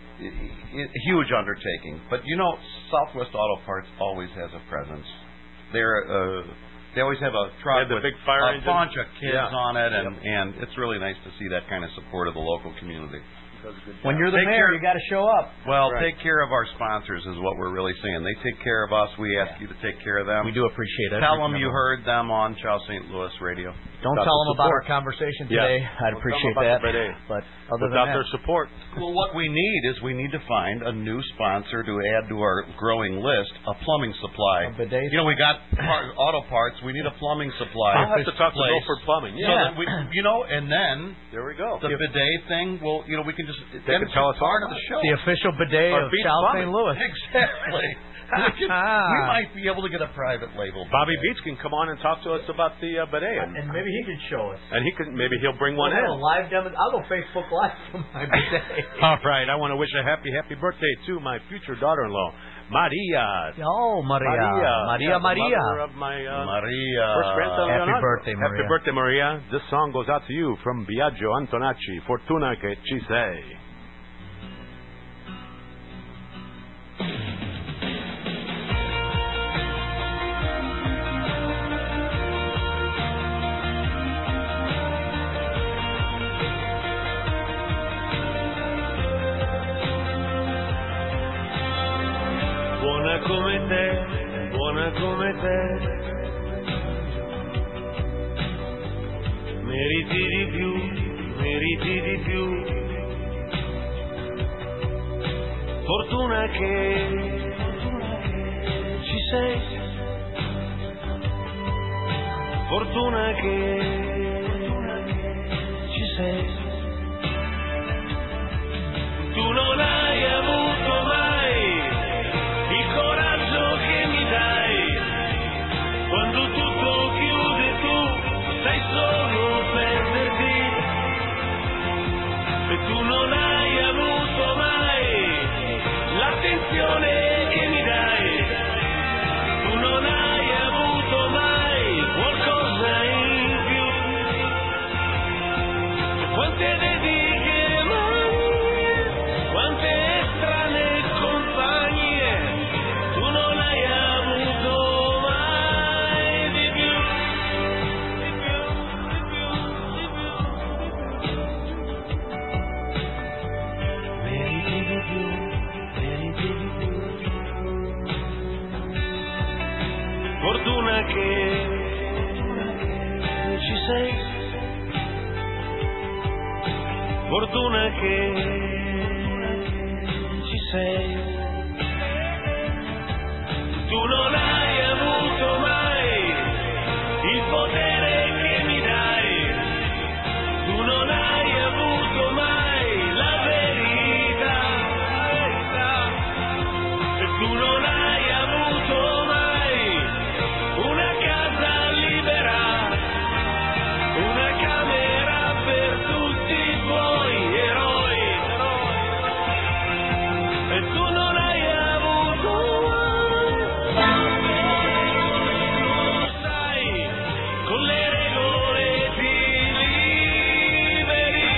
huge undertaking. But, you know, Southwest Auto Parts always has a presence. They always have a truck with big fire a bunch of kids on it, and it's really nice to see that kind of support of the local community. When you're the mayor, you got to show up. Well, take care of our sponsors is what we're really saying. They take care of us. We ask you to take care of them. We do appreciate it. Tell them you heard them on Ciao St. Louis Radio. Don't tell them about our conversation today. I'd appreciate that. But other than that, their support. Well, what we need is we need to find a new sponsor to add to our growing list, a plumbing supply. You know, we got auto parts. We need a plumbing supply. I'll have to talk to Milford Plumbing. So that we, you know, and then there we go. The bidet thing. Well, you know, we can just they can tell us part of the show. The official bidet of Ciao St. Louis. Exactly. We might be able to get a private label. Bobby Beats can come on and talk to us about the bidet, and maybe he could show us. And maybe he'll bring one in. A live demo. I'll go Facebook Live for my bidet. All right, I want to wish a happy birthday to my future daughter-in-law, Maria. Oh, Maria. The mother of my first grandson, Happy Leonardo. birthday, Maria. Happy birthday, Maria. This song goes out to you from Biagio Antonacci. Fortuna che ci sei. come te, buona come te. Meriti di più, meriti di più. Fortuna che ci sei, fortuna che ci sei. Tu non hai avuto mai il coraggio che mi dai, quando tutto chiude tu sai solo perderti, e tu non hai avuto mai l'attenzione che mi dai, tu non hai avuto mai qualcosa in più. Quante dediche mani, quante strane compagnie, tu non hai avuto mai di più, di più, di più, di più. Meriti di più, meriti di più. Fortuna che ci sei, fortuna che ci sei. Tu non hai avuto mai il potere che mi dai, tu non hai avuto mai la verità, e tu non hai avuto mai una casa libera, una camera per tutti i tuoi eroi, e tu non hai avuto mai, sai, con le regole ti liberi.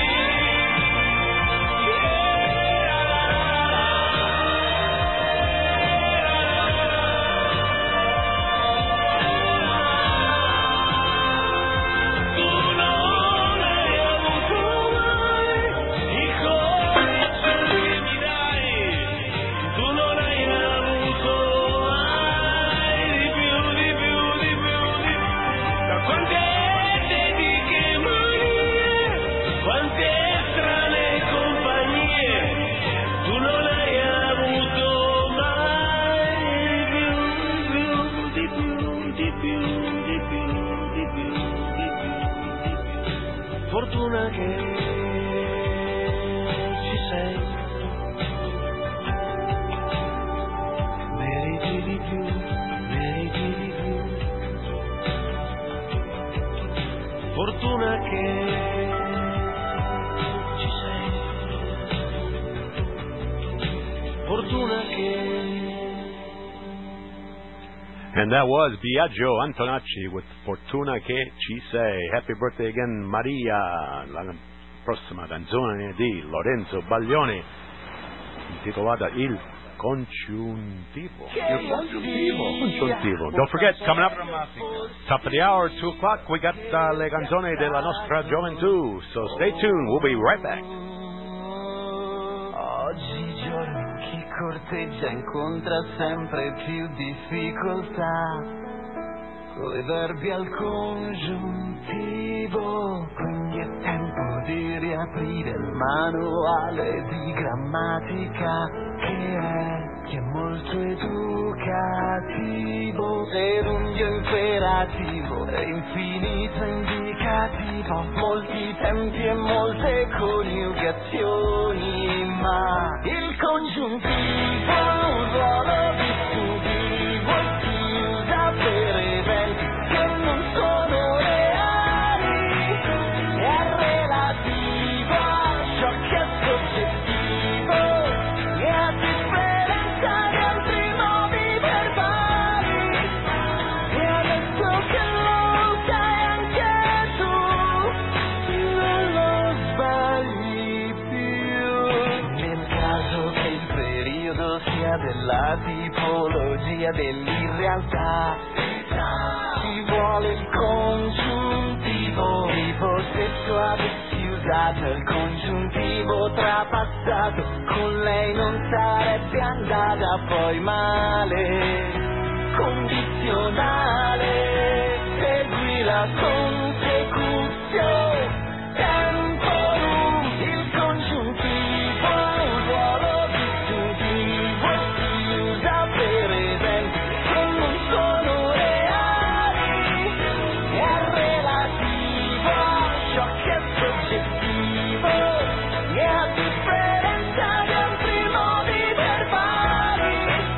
Tu non hai avuto mai il coraggio che mi dai, tu non hai avuto mai di più, di più, di più, di più. Da quante dediche manie, quante strane compagnie, tu non hai avuto mai di più, di più, di più, di più, di più, di più, di più. Fortuna che ci sei, meriti di più, meriti di più. Fortuna che ci sei, fortuna che. And that was Biagio Antonacci with Fortuna che ci sei. Happy birthday again, Maria. La prossima canzone di Lorenzo Baglioni, intitolata Il Congiuntivo. Il Congiuntivo. Don't forget, coming up, top of the hour, 2 o'clock, we got le canzoni della nostra gioventù. So stay tuned, we'll be right back. Oggigiorno chi corteggia incontra sempre più difficoltà coi verbi al congiuntivo, quindi è tempo di riaprire il manuale di grammatica che è molto educativo. Gerundio imperativo e infinito indicativo, molti tempi e molte coniugazioni, ma il congiuntivo ha un ruolo distintivo e si usa per eventi che non sono reali, è relativo a ciò che è soggettivo e a differenza di altri modi verbali. E adesso che lo sai anche tu, non lo sbagli più. Nel caso che il periodo sia della tipologia dell'irrealtà, ci vuole il congiuntivo, vivo se tu avessi usato usato il congiuntivo trapassato, con lei non sarebbe andata poi male, condizionale, segui la consecuzione, temporum, il congiuntivo, un ruolo distintivo, si usa per esempi che non sono reali, è relativo a ciò che è soggettivo, e a differenza di altri modi verbali.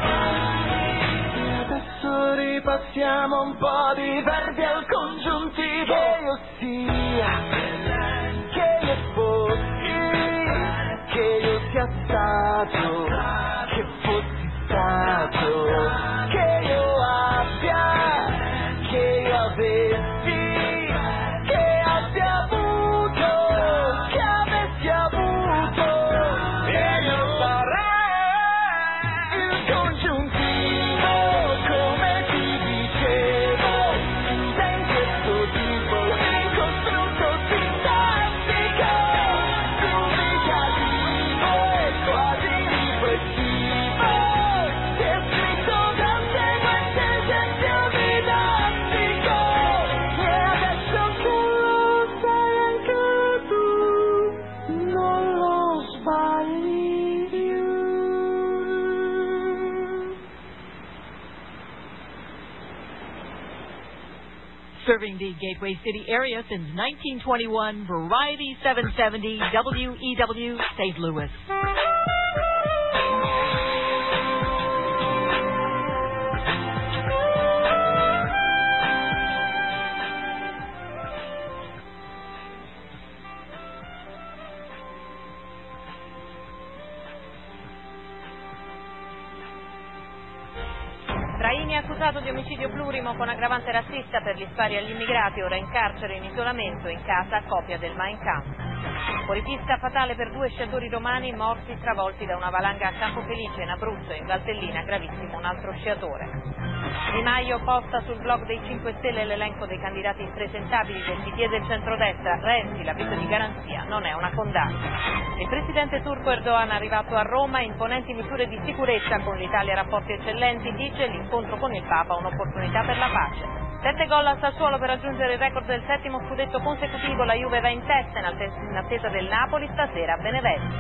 Adesso ripassiamo un po' di verbi al congiuntivo, che io sia, che io fossi, che io sia stato, che fossi stato, che io abbia, che io avessi, che abbia avuto, che avessi avuto, e io sarei il congiuntivo, come ti dicevo, sei in questo tipo di costrutto sintattico, comunicativo e quasi riflessivo, descritto da un seguente esempio didattico, e adesso che lo sai anche tu, non lo sbagli più. Serving the Gateway City area since 1921, Variety 770 WEW St. Louis. Traini accusato di omicidio plurimo con aggravante razzista per gli spari agli immigrati, ora in carcere in isolamento, in casa copia del Mein Kampf. Fuoripista fatale per 2 sciatori romani morti travolti da una valanga a Campofelice in Abruzzo, in Valtellina gravissimo un altro sciatore. Di Maio posta sul blog dei 5 Stelle l'elenco dei candidati impresentabili del PT e del centrodestra. Renzi, l'avviso di garanzia non è una condanna. Il presidente turco Erdogan arrivato a Roma, imponenti misure di sicurezza con l'Italia rapporti eccellenti, dice l'incontro con il Papa un'opportunità per la pace. 7 gol al Sassuolo per raggiungere il record del 7° scudetto consecutivo, la Juve va in testa in attesa del Napoli stasera a Benevento.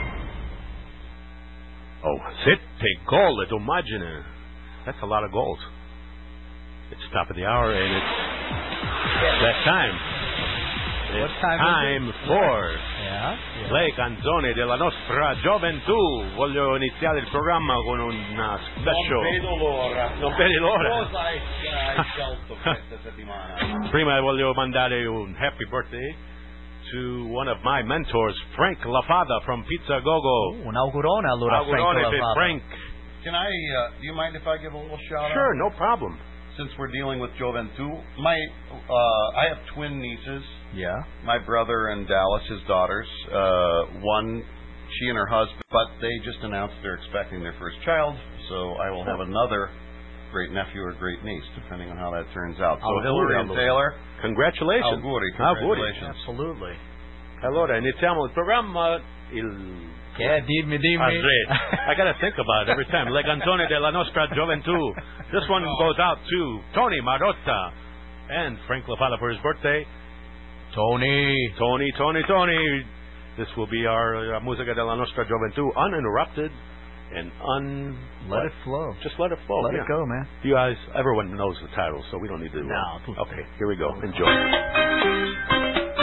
Oh, 7 gol at Omagine. That's a lot of goals. It's top of the hour and it's that time. It's time for le canzoni della nostra gioventù. Voglio iniziare il programma con una special. Non vedo l'ora. Non vedi l'ora? Cosa hai scelto questa settimana? Prima voglio mandare un happy birthday to one of my mentors, Frank Lafada from Pizza Go-Go. Un augurone allora, Augurone Frank Lafada. Frank. Can I, do you mind if I give a little shout out? Sure, no problem. Since we're dealing with Joventu, I have twin nieces. Yeah. My brother and Dallas, his daughters. One, she and her husband, but they just announced they're expecting their first child, so I will have another great nephew or great niece, depending on how that turns out. So Hillary and Taylor, congratulations. Congratulations. Absolutely. Allora, iniziamo il programma. Dimmi. I gotta think about it every time. Le canzoni della nostra gioventù. This one goes out to Tony Marotta and Frank Lafada for his birthday. Tony. This will be our musica della nostra gioventù, uninterrupted and let it flow. Just let it flow. Let it go, man. You guys, everyone knows the title, so we don't need to. No. Okay, here we go. Enjoy.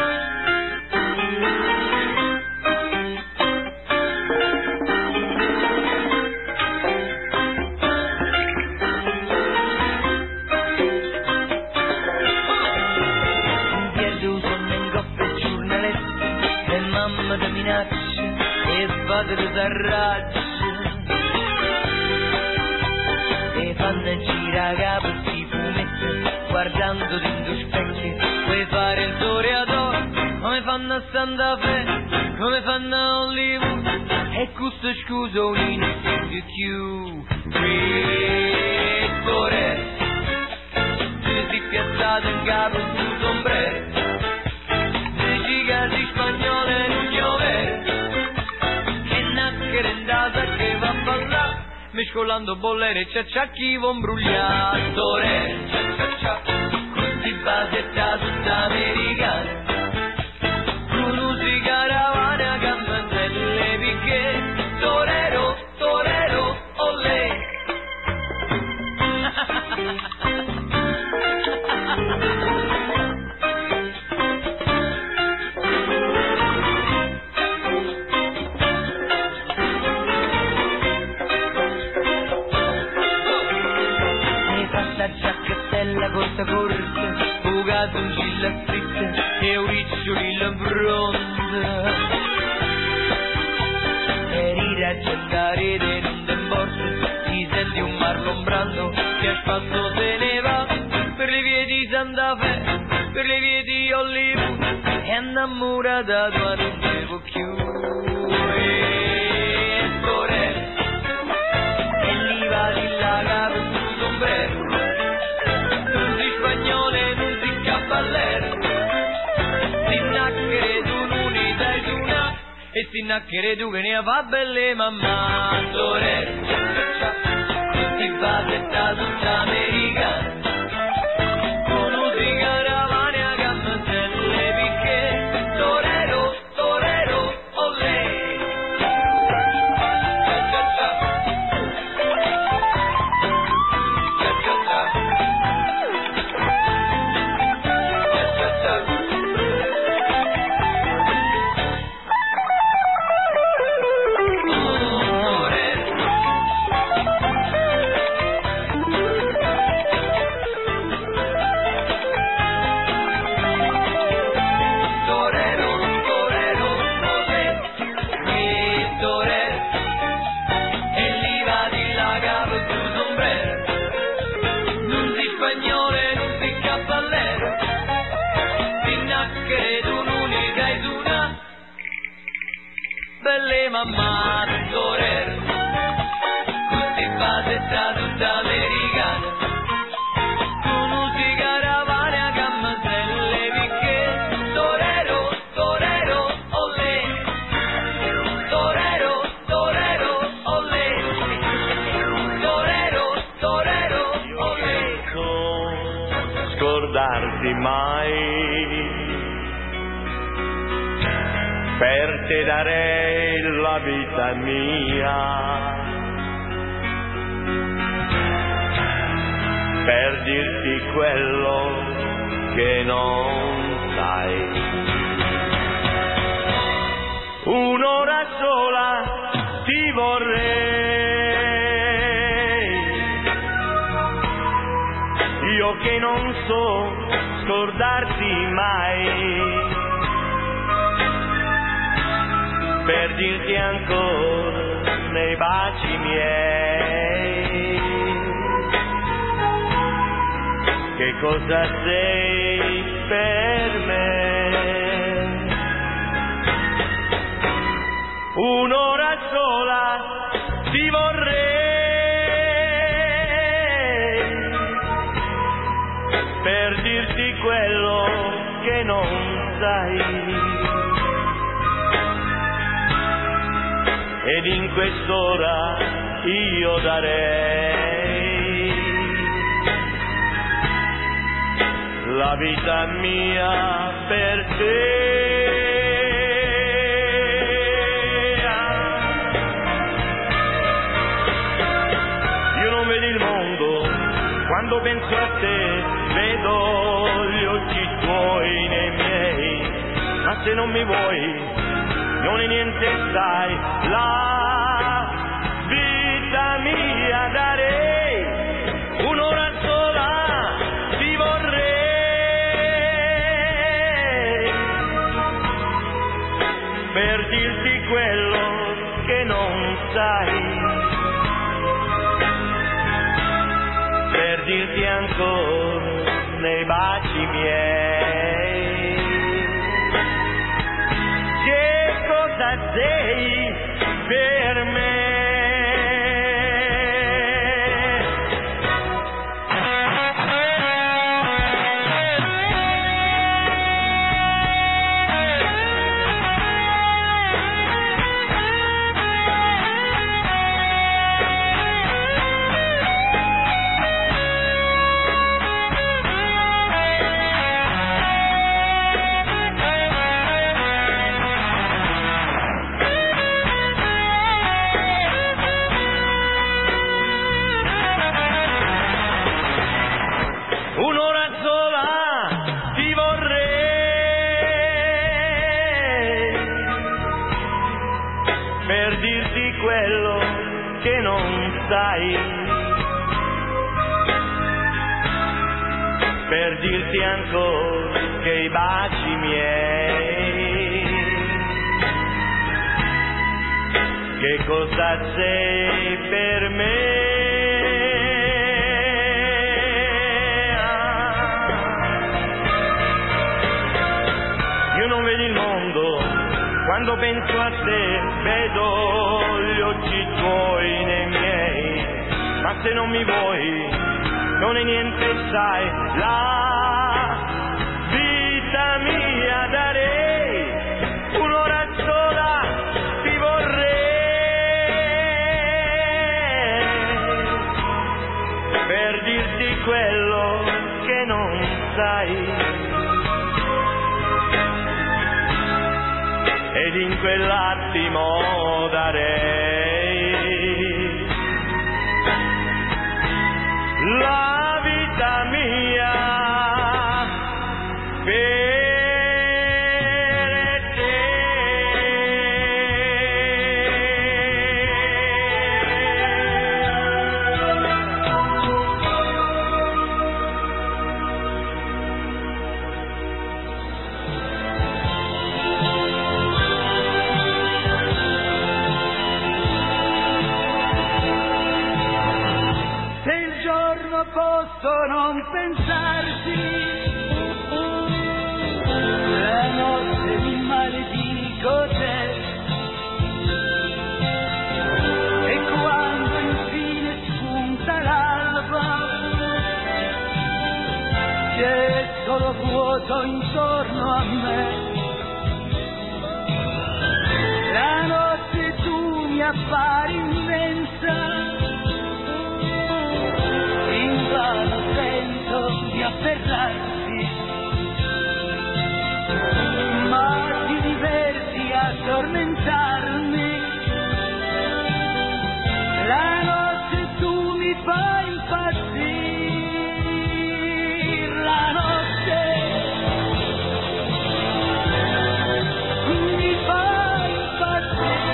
E sbadere da raggi e fanno girare capo si fumette guardando dentro specchi, puoi fare il toreador come fanno a Santa Fe, come fanno a Hollywood, e questo scusa un inizio più Vittore tu sei piazzato in capo sul sombrero, dici che sei spagnolo mescolando bollere e ciacciacchi von brugliare. Torero, cia-cia-cia, questi basetta tutta americana, con musica ravana, gammatelle picche. Torero, torero, olè. Giacchettella corta corta, bucatoncilla fritta e un ricciolino pronta. Per i raggiantare de non t'importa, ti senti un Marlon Brando che a spasso se ne va per le vie di Santa Fe, per le vie di Hollywood, e innamorata tua non devo più. E torero, e lì va di là capo sul sombrero, spagnole non si cappallero, si nacchere tu non ne dai su una, e si nacchere tu che ne fa belle mamma. Torero, ti fa tetta tutta americana, con musica ravana, gammatelle picche. Torero, torero, olè. Belle mamma, torero, questi basetta tutta americana, con musica ravana, gammatelle picche. Torero, torero, olè. Torero, torero, olè. Torero, torero, olè. Non scordarti mai, per te darei la vita mia, per dirti quello che non sai. Un'ora sola ti vorrei, io che non so scordarti mai, per dirti ancora nei baci miei che cosa sei per me. Un'ora sola ti vorrei, per dirti quello che non sai, ed in quest'ora io darei la vita mia per te. Io non vedo il mondo quando penso a te, vedo gli occhi tuoi nei miei, ma se non mi vuoi non è niente, sai, la vita mia darei, un'ora sola ti vorrei, per dirti quello che non sai, per dirti ancora nei baci miei che cosa sei per me. per dirti quello che non sai, per dirti ancora che i baci miei, che cosa sei per me. Io non vedo il mondo, quando penso a te vedo gli occhi tuoi nei miei, ma se non mi vuoi non è niente, sai, la vita mia darei, un'ora sola ti vorrei, per dirti quello che non sai. Ed in quell'attimo darei la vita mia per posso non pensarti, la notte mi maledico te, e quando infine spunta l'alba c'è solo vuoto intorno a me, la notte tu mi appari immensa, sento di afferrarti, ma ti diverti a tormentarmi, la notte tu mi fai impazzire, la notte mi fai impazzire.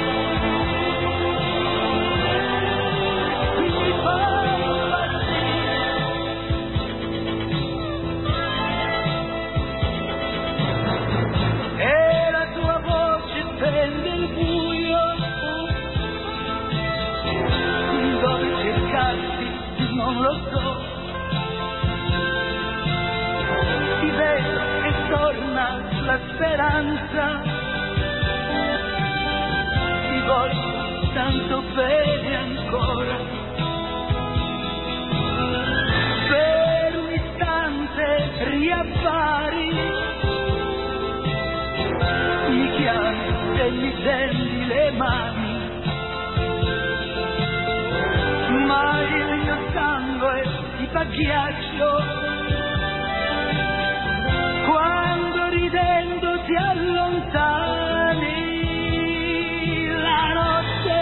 Non lo so, ti vedo che torna la speranza, ti voglio tanto bene ancora, per un istante riappari, mi chiami e mi tendi le mani, ma il mio sangue ti fa ghiaccio quando ridendo ti allontani, la notte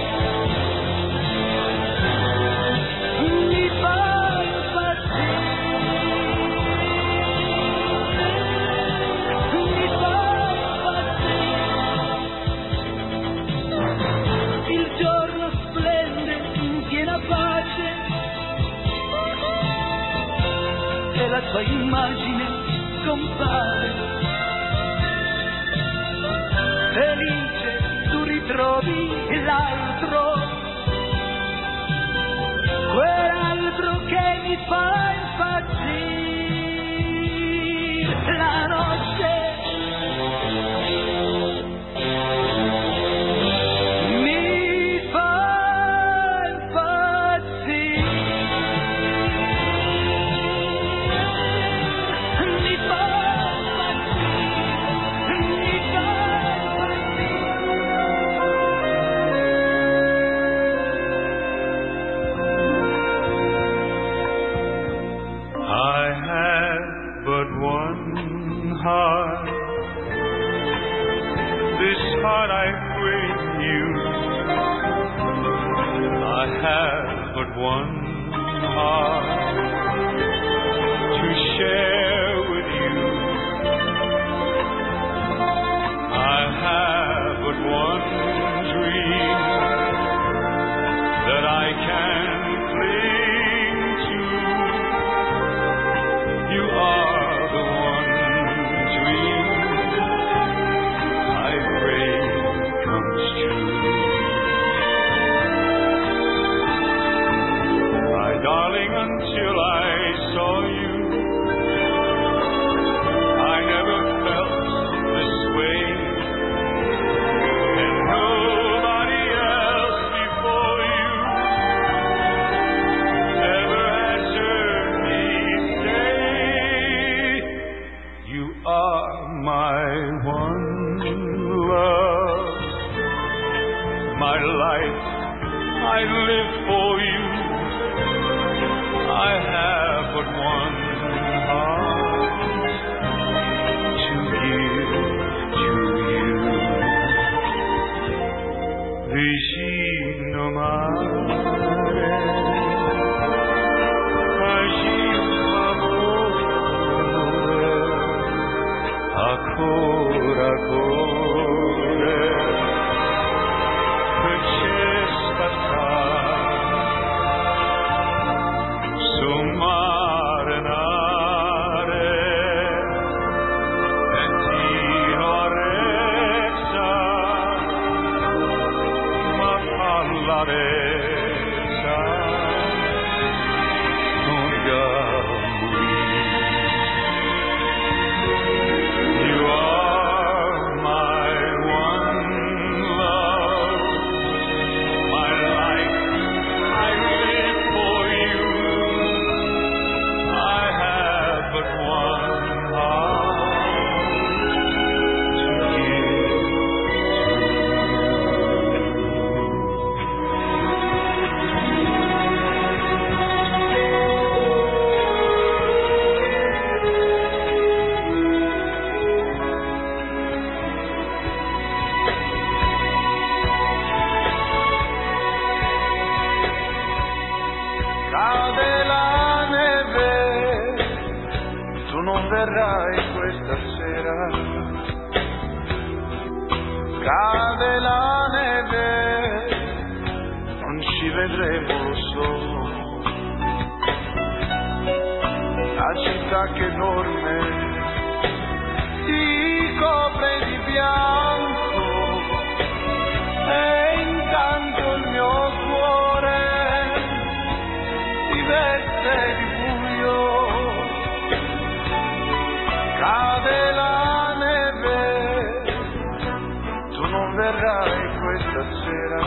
mi fa impazzire, mi fa impazzire, il giorno splende in piena pace e la tua immagine scompare, felice tu ritrovi l'altro, quell'altro che mi fa impazzire, la notte heart, this heart I bring you, I have but one heart to share with you, I have but one my life, I live for you. I have but one heart to give to you. Vicino mare, faci un favore, ancora cuore, che c'è spassato su mare nare, e tiro a resa, ma falla resa, non gamburi. You are my one love, my life, I live for you. I have but one heart to give Cade la neve, tu non verrai questa sera. Cade la neve, non ci vedremo, lo so. La città che dorme si copre di bianco e intanto il mio cuore si veste di buio. Cade la neve, tu non verrai questa sera.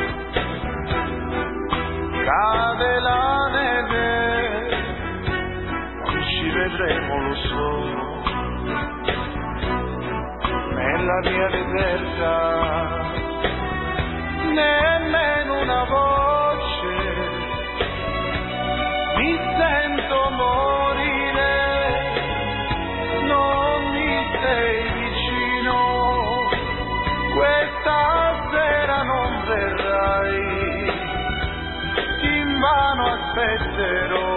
Cade la neve, non ci vedremo, lo so. Nella via deserta, nemmeno una voce, mi sento morire, non mi sei vicino, questa sera non verrai, invano aspetterò,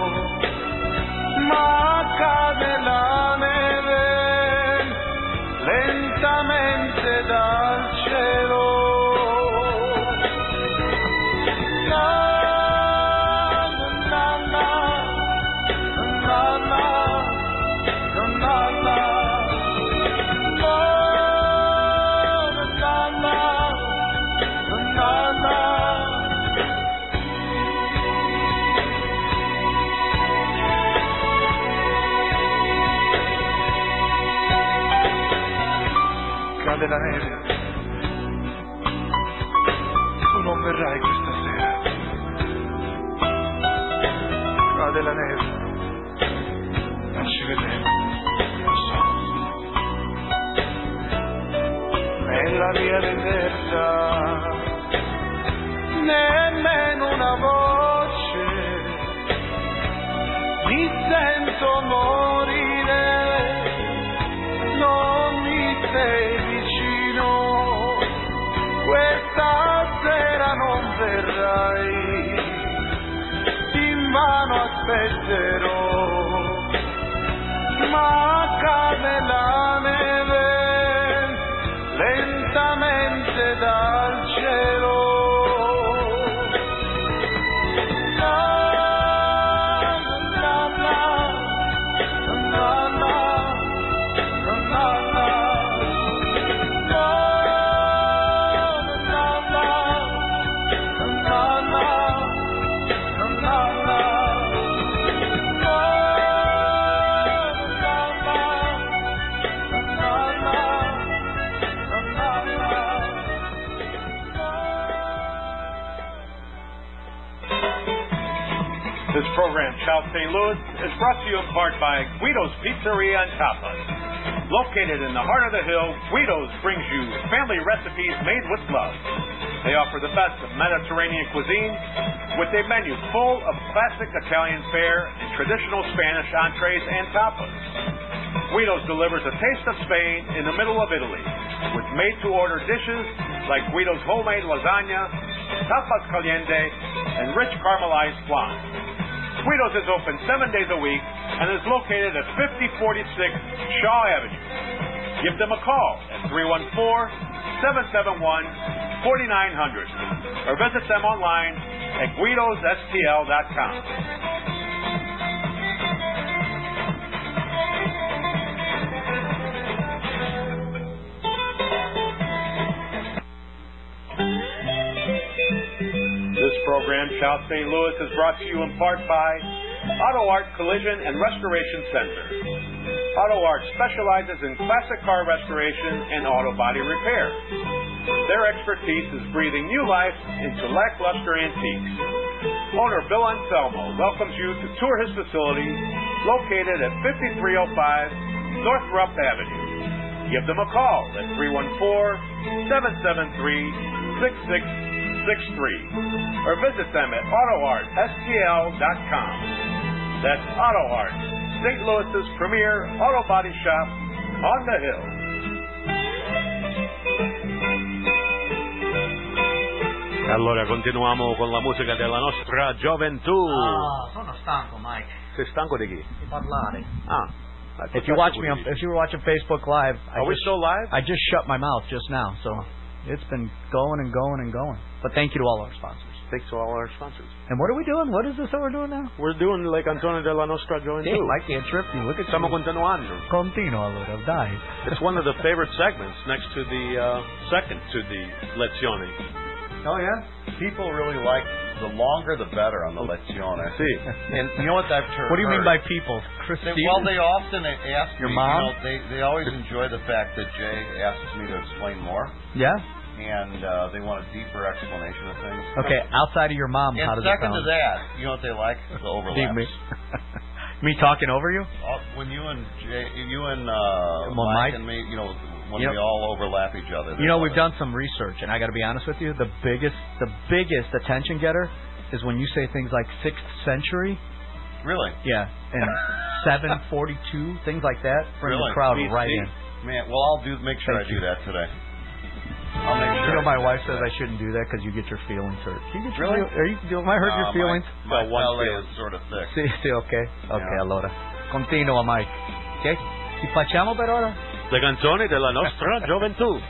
ma cade la neve lentamente dal cielo. Cade la neve, tu non verrai questa sera. Cade la neve, non ci vedremo, lo so. Nella via deserta, nemmeno una voce, mi sento morire, non mi sei vicino, questa sera non verrai, invano aspetterò, ma cade la neve lentamente dal cielo. This program, South St. Louis, is brought to you in part by Guido's Pizzeria and Tapas. Located in the heart of the hill, Guido's brings you family recipes made with love. They offer the best of Mediterranean cuisine with a menu full of classic Italian fare and traditional Spanish entrees and tapas. Guido's delivers a taste of Spain in the middle of Italy with made-to-order dishes like Guido's homemade lasagna, tapas caliente, and rich caramelized flan. Guido's is open 7 days a week and is located at 5046 Shaw Avenue. Give them a call at 314-771-4900 or visit them online at guidosstl.com. This program, South St. Louis, is brought to you in part by Auto Art Collision and Restoration Center. Auto Art specializes in classic car restoration and auto body repair. Their expertise is breathing new life into lackluster antiques. Owner Bill Anselmo welcomes you to tour his facility located at 5305 North Rupp Avenue. Give them a call at 314-773-6663 or visit them at AutoArtSTL.com. That's Auto Art, St. Louis's premier auto body shop on the hill. Allora continuiamo con la musica della nostra gioventù. Sono stanco, Mike. Sei stanco di chi? Di parlare. If you were watching Facebook Live, are we still live? I just shut my mouth just now, so it's been going and going and going. But thank you to all our sponsors. Thanks to all our sponsors. And what are we doing? What is this that we're doing now? We're doing like Antonio della Nostra Gioventù. I can't trip you. Look at Stiamo continuando. Continuo allora, dai. It's one of the favorite segments next to the second to the lezione. Oh yeah, people really like the longer the better on the lezione. See, and you know what I've heard? What do you mean by people? Christine? Well, they often ask your me, mom. You know, they always enjoy the fact that Jay asks me to explain more. Yeah. And they want a deeper explanation of things. Okay, outside of your mom, and how does it sound? second to that, you know what they like? The overlaps. Me talking over you? When you and Mike and me, you know, when we all overlap each other. You know, we've done some research, and I got to be honest with you. The biggest attention getter is when you say things like 6th century. Really? Yeah, and 742, things like that. Bring the crowd right in. Man, well, I'll make sure I do that today. I'll make sure. You know, my wife says I shouldn't do that because you get your feelings hurt. Do you get your am I hurt your feelings? My belly is sort of thick. Sì, ok. Ok, allora. Continua, Mike. Ok? Ti facciamo per ora? Le canzoni della nostra gioventù.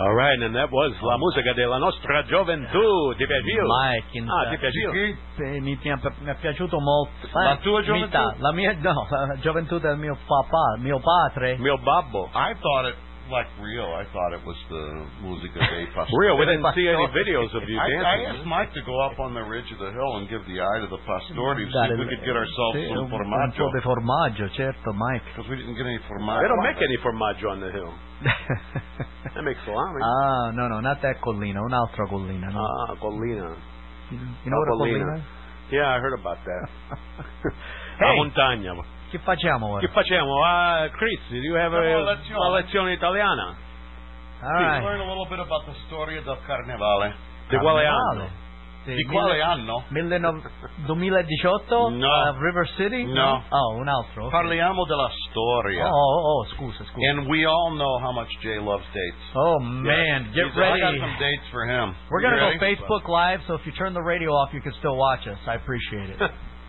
All right, and that was La Musica della Nostra Gioventù. Ti piaciuto? Mike, ti piaciuto? Mi è piaciuto molto. La tua gioventù? La mia, no, la gioventù del mio papà, mio padre. Mio babbo. I thought it like real. I thought it was the Musica dei Pastori. Real. We didn't see any videos of you dancing. I asked Mike to go up on the ridge of the hill and give the eye to the Pastori to see if we could get ourselves some formaggio. Un po' di formaggio, certo, Mike. Because we didn't get any formaggio. They don't make any formaggio on the hill. They make salami. No, not that collina, un'altra collina. No? Collina. You know what a collina is? Yeah, I heard about that. Hey. La montagna. Che facciamo ora? Che facciamo? Chris, do you have a lezione italiana? All right. Learn a little bit about the storia del Carnevale. Di quale anno? Di quale anno? 2018? No. River City? No. Oh, un altro. Okay. Parliamo della storia. Oh, scusa. And we all know how much Jay loves dates. Oh, man. Get ready. I got some dates for him. We're going to go Facebook Live, so if you turn the radio off, you can still watch us. I appreciate it.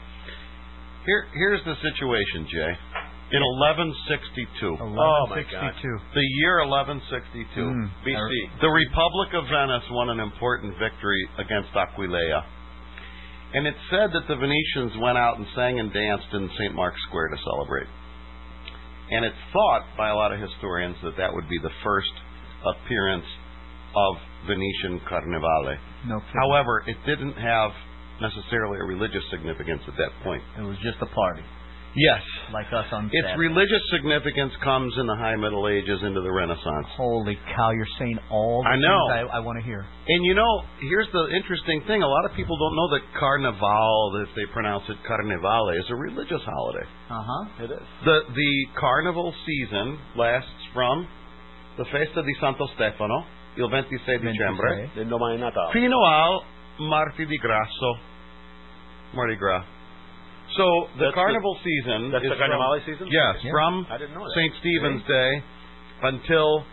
Here's the situation, Jay. In 1162. 1162. The year 1162. BC. The Republic of Venice won an important victory against Aquileia. And it's said that the Venetians went out and sang and danced in St. Mark's Square to celebrate. And it's thought by a lot of historians that that would be the first appearance of Venetian Carnevale. No kidding. However, it didn't have necessarily a religious significance at that point. It was just a party. Yes. Like us on Its Saturday. religious significance comes in the High Middle Ages into the Renaissance. Holy cow, you're saying all the things I want to hear. And you know, here's the interesting thing. A lot of people don't know that Carnival, if they pronounce it Carnevale, is a religious holiday. Uh-huh. It is. The carnival season lasts from the Festa di Santo Stefano, il 26 dicembre, fino al Martedì di Grasso, Mardi Gras. So the carnival season that's is the Carnevale season? Yes, Yeah. from I didn't know that. St. Stephen's Day until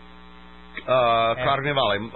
Carnevale,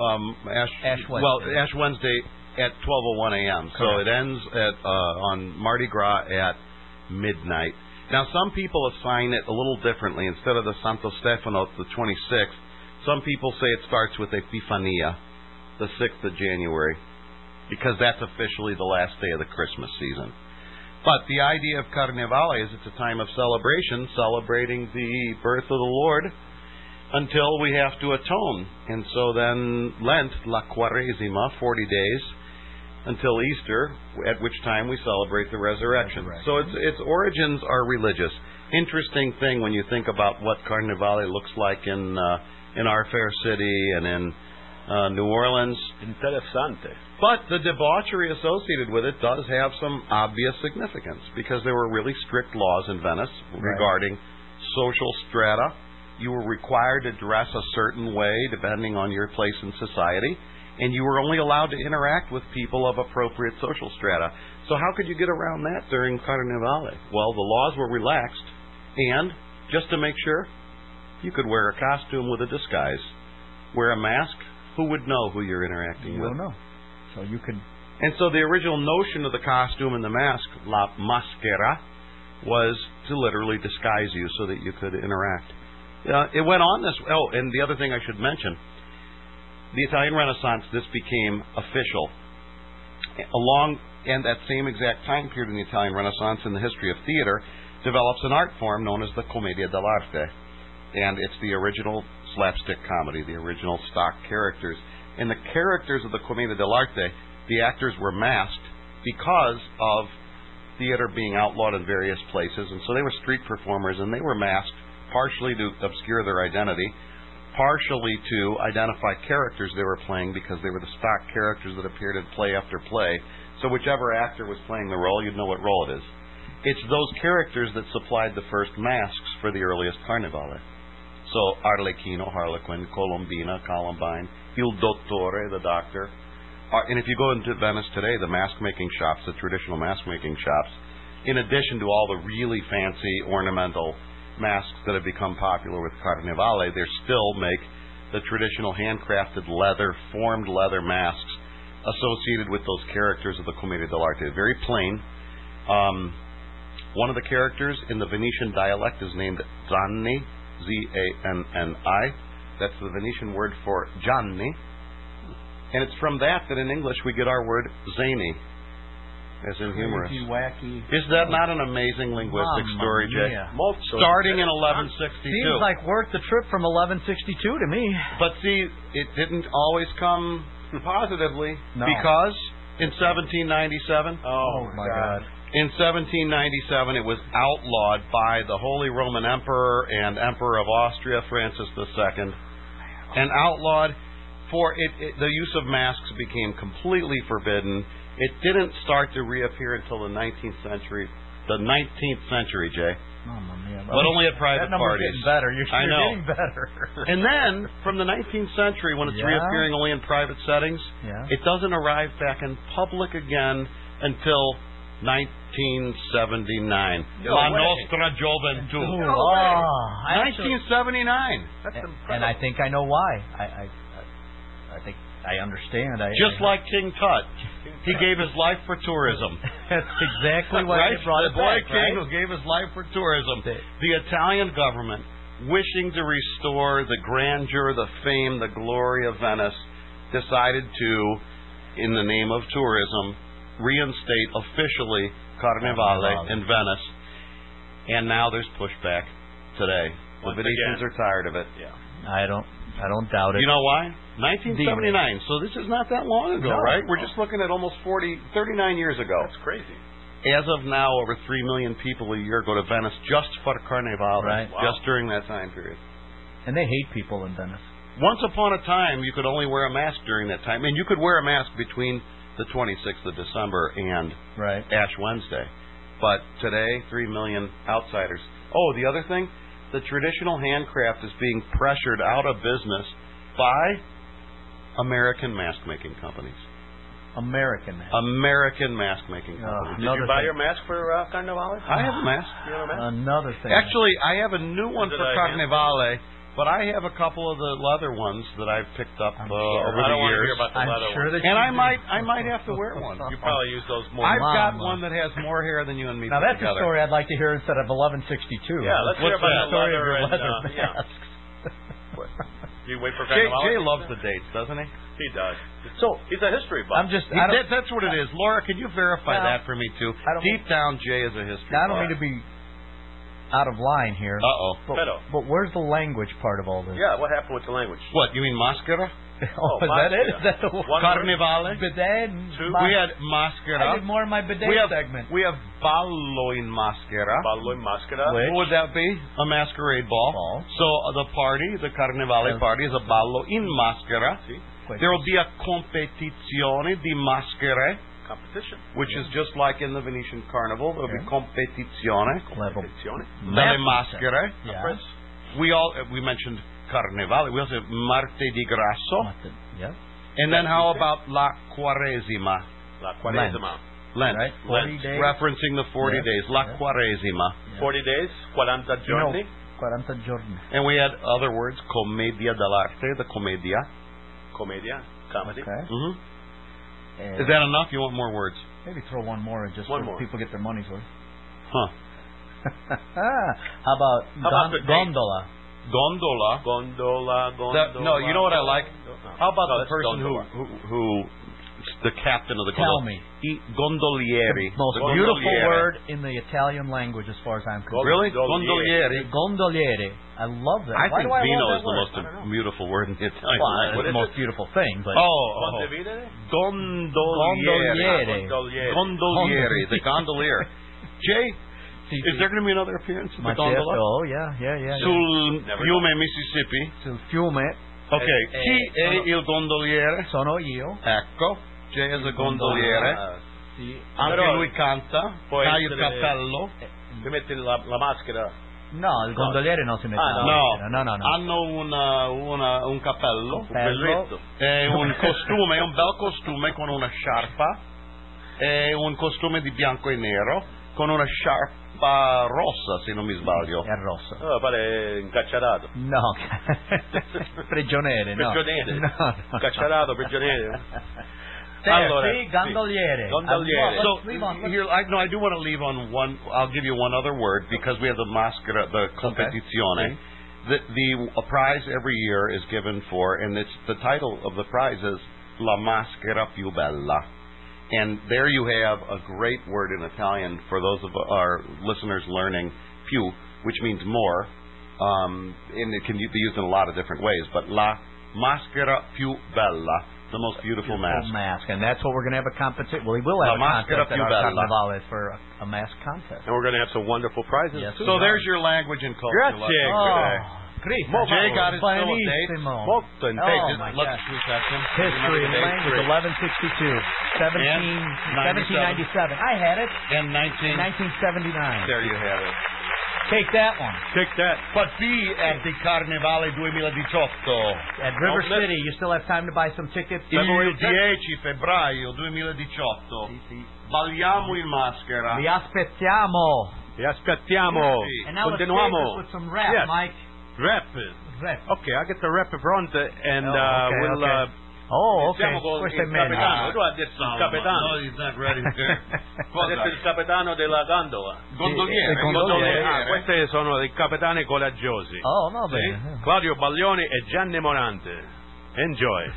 Ash Wednesday at 12:01 a.m. So it ends at on Mardi Gras at midnight. Now some people assign it a little differently. Instead of the Santo Stefano, the 26th, some people say it starts with Epifania, the 6th of January, because that's officially the last day of the Christmas season. But the idea of Carnevale is it's a time of celebration, celebrating the birth of the Lord until we have to atone. And so then Lent, La Quaresima, 40 days, until Easter, at which time we celebrate the resurrection. So its origins are religious. Interesting thing when you think about what Carnevale looks like in our fair city and in New Orleans. Interessante. But the debauchery associated with it does have some obvious significance because there were really strict laws in Venice regarding social strata. You were required to dress a certain way depending on your place in society, and you were only allowed to interact with people of appropriate social strata. So how could you get around that during Carnevale? Well, the laws were relaxed, and just to make sure, you could wear a costume with a disguise. Wear a mask. Who would know who you're interacting with? You don't know. So you could. And so the original notion of the costume and the mask, la maschera, was to literally disguise you so that you could interact. It went on this. Oh, and the other thing I should mention, the Italian Renaissance, this became official. And that same exact time period in the Italian Renaissance, in the history of theater, develops an art form known as the Commedia dell'arte. And it's the original slapstick comedy, the original stock characters. And the characters of the Commedia dell'arte, the actors were masked because of theater being outlawed in various places. And so they were street performers, and they were masked partially to obscure their identity, partially to identify characters they were playing because they were the stock characters that appeared in play after play. So whichever actor was playing the role, you'd know what role it is. It's those characters that supplied the first masks for the earliest Carnevale. So Arlecchino, Harlequin, Colombina, Columbine, Il Dottore, the doctor. And if you go into Venice today, the mask-making shops, the traditional mask-making shops, in addition to all the really fancy ornamental masks that have become popular with Carnevale, they still make the traditional handcrafted leather, formed leather masks associated with those characters of the Commedia dell'arte. Very plain. One of the characters in the Venetian dialect is named Zanni, Z-A-N-N-I. That's the Venetian word for Gianni. And it's from that in English we get our word zany, as in humorous. Crazy, wacky. Is that not an amazing linguistic story, Jay? Starting in 1162. Seems like worth the trip from 1162 to me. But see, it didn't always come positively, No. because in 1797, Oh my God. in 1797 it was outlawed by the Holy Roman Emperor and Emperor of Austria, Francis II, and outlawed for the use of masks became completely forbidden. It didn't start to reappear until the 19th century. The 19th century, Jay. Mamma mia. But only at private that number's parties. Getting better. You're I know. getting better. And then, from the 19th century, when it's Yeah. reappearing only in private settings, Yeah. it doesn't arrive back in public again until 1979. La Nostra Gioventù. Oh, 1979. And I think I know why. I think I understand. Just like King Tut. He gave his life for tourism. That's exactly what right? they brought The it boy back, king right? who gave his life for tourism. The Italian government, wishing to restore the grandeur, the fame, the glory of Venice, decided to, in the name of tourism, reinstate officially Carnevale in Venice. And now there's pushback today. The Venetians are tired of it. Yeah. I don't doubt it. You know why? 1979. So this is not that long ago, No. right? We're just looking at almost 39 years ago. That's crazy. As of now, over 3 million people a year go to Venice just for Carnevale, Right. just during that time period. And they hate people in Venice. Once upon a time, you could only wear a mask during that time. And you could wear a mask between the 26th of December and Ash Wednesday. But today, 3 million outsiders. Oh, the other thing? The traditional handcraft is being pressured out of business by American mask-making companies. American mask. American mask-making companies. Did you buy your mask for Carnevale? I have a mask. You have a mask? Another thing. Actually, I have a new one Did for I Carnevale, but I have a couple of the leather ones that I've picked up over I don't the want to years. hear about the leather ones. And I might have to wear one. You probably use those more. I've got one that has more hair than you and me Now put that's a together. story I'd like to hear instead of 1162. Yeah, let's hear What's about that? the Story of leather your and leather yeah. masks. Do you wait for Jay Carnevale? loves the dates, doesn't he? He does. So he's a history buff. I'm just. That's what it is. Laura, can you verify Well, that for me too? I don't Deep down, Jay is a history. I don't buff. mean to be out of line here. But where's the language part of all this? Yeah, what happened with the language? What, you mean maschera? Oh, is that it? Is that the one? Carnevale? Bidet? We had maschera. I did more in my bidet segment. We have ballo in maschera. Ballo in maschera. What would that be? A masquerade ball. So the party, the Carnevale party, is a ballo in maschera. There will be a competizione di maschere. Competition. Which is just like in the Venetian Carnival. There will be competizione. Delle maschere. Yes. We mentioned Carnevale. We also have Marte di Grasso. Yeah. And then how about La Quaresima? La Quaresima. Lent. Right. 40 days. Referencing the 40 days. La Quaresima. 40 days, 40 giorni. 40 giorni. And we had other words, commedia dell'arte, the commedia. Commedia, comedy. Okay. Mm-hmm. Is that enough? You want more words? Maybe throw one more just One so more. people get their money's worth. Huh. How about the date? gondola? Gondola. No, you know what I like? How about the that's person gondola. who the captain of the Tell gondola? me. Gondolieri. Most The beautiful gondoliere. word in the Italian language, as far as I'm concerned. Really? Gondolieri. Gondolieri. Gondoliere. I love that. I Why think do I Vino love is that the word? most beautiful word in the Italian Well, language. it's the most beautiful thing, but Condividere? Gondoliere. Gondolieri. The gondolier. Jay, is there going to be another appearance of the gondola? Oh, yeah. Sul fiume Mississippi. Sul fiume. Ok, chi è il gondoliere? Sono io. Ecco, Jay is a gondoliere. Sì. Anche Però lui canta, può ha il essere- cappello. Ti metti la maschera. No, il gondoliere non si mette la No, maschera. No. hanno un cappello, Bello. e un costume, un bel costume con una sciarpa, e un costume di bianco e nero con una sciarpa rossa, se non mi sbaglio. È rosso. Pare incacciarato. No, prigioniere, no. Prigioniere. No. Incacciarato, prigioniere. Allora, sì, gondoliere. Gondoliere. So Leave on. here, I do want to leave on one. I'll give you one other word because we have the maschera, the competizione. A prize every year is given for, and it's the title of the prize is La Maschera Più Bella. And there you have a great word in Italian for those of our listeners learning più, which means more, and it can be used in a lot of different ways. But La Maschera Più Bella, the most beautiful mask. And that's what we're going to have a competition. Well, we will have a contest at our Carnevale for a mask contest. And we're going to have some wonderful prizes. Yes, so there's your language and culture. Grazie. Jay got his fill of dates. Molto in Let's history and language, 1162, 1797. I had it. And 1979. There you have it. Take that one. Take that. But be at the Carnevale 2018. At River City, you still have time to buy some tickets. Il 10 febbraio 2018. Balliamo in maschera. Vi aspettiamo. Vi aspettiamo. And now Continuiamo. let's take this with some rap, yes. Mike. Rap. Okay, I'll get the rap pronto and we'll... okay. Questo è meglio. Tu hai detto il capitano. No, he's not ready. Ha detto il capitano della gondola. Gondoliere. Questi sono i capitani coraggiosi. Oh, va bene. Sì? Claudio Baglioni e Gianni Morante. Enjoy.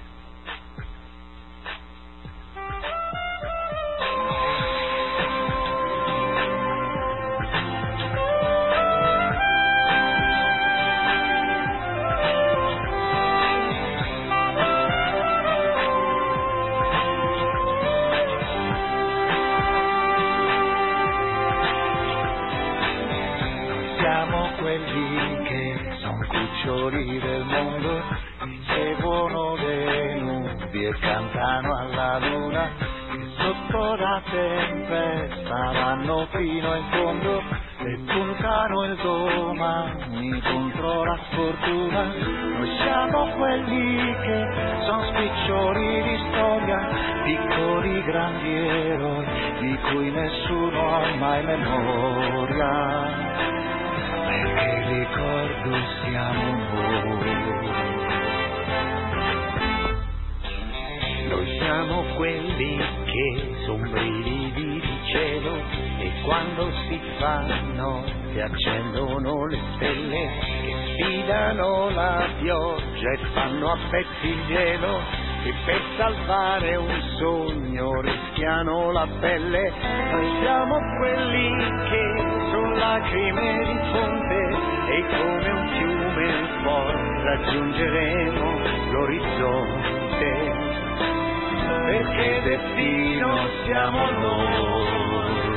Del mondo seguono le nubi e cantano alla luna che sotto la tempesta vanno fino in fondo e puntano il domani contro la sfortuna. Noi siamo quelli che sono spiccioli di storia, piccoli grandi eroi di cui nessuno ha mai memoria. Perché il ricordo siamo noi. Noi siamo quelli che son brividi di cielo e quando si fanno si accendono le stelle che sfidano la pioggia e fanno a pezzi il gelo e per salvare un sogno rischiano la pelle. Noi siamo quelli che son lacrime di fonte e come un fiume forte raggiungeremo l'orizzonte, perché destino siamo noi.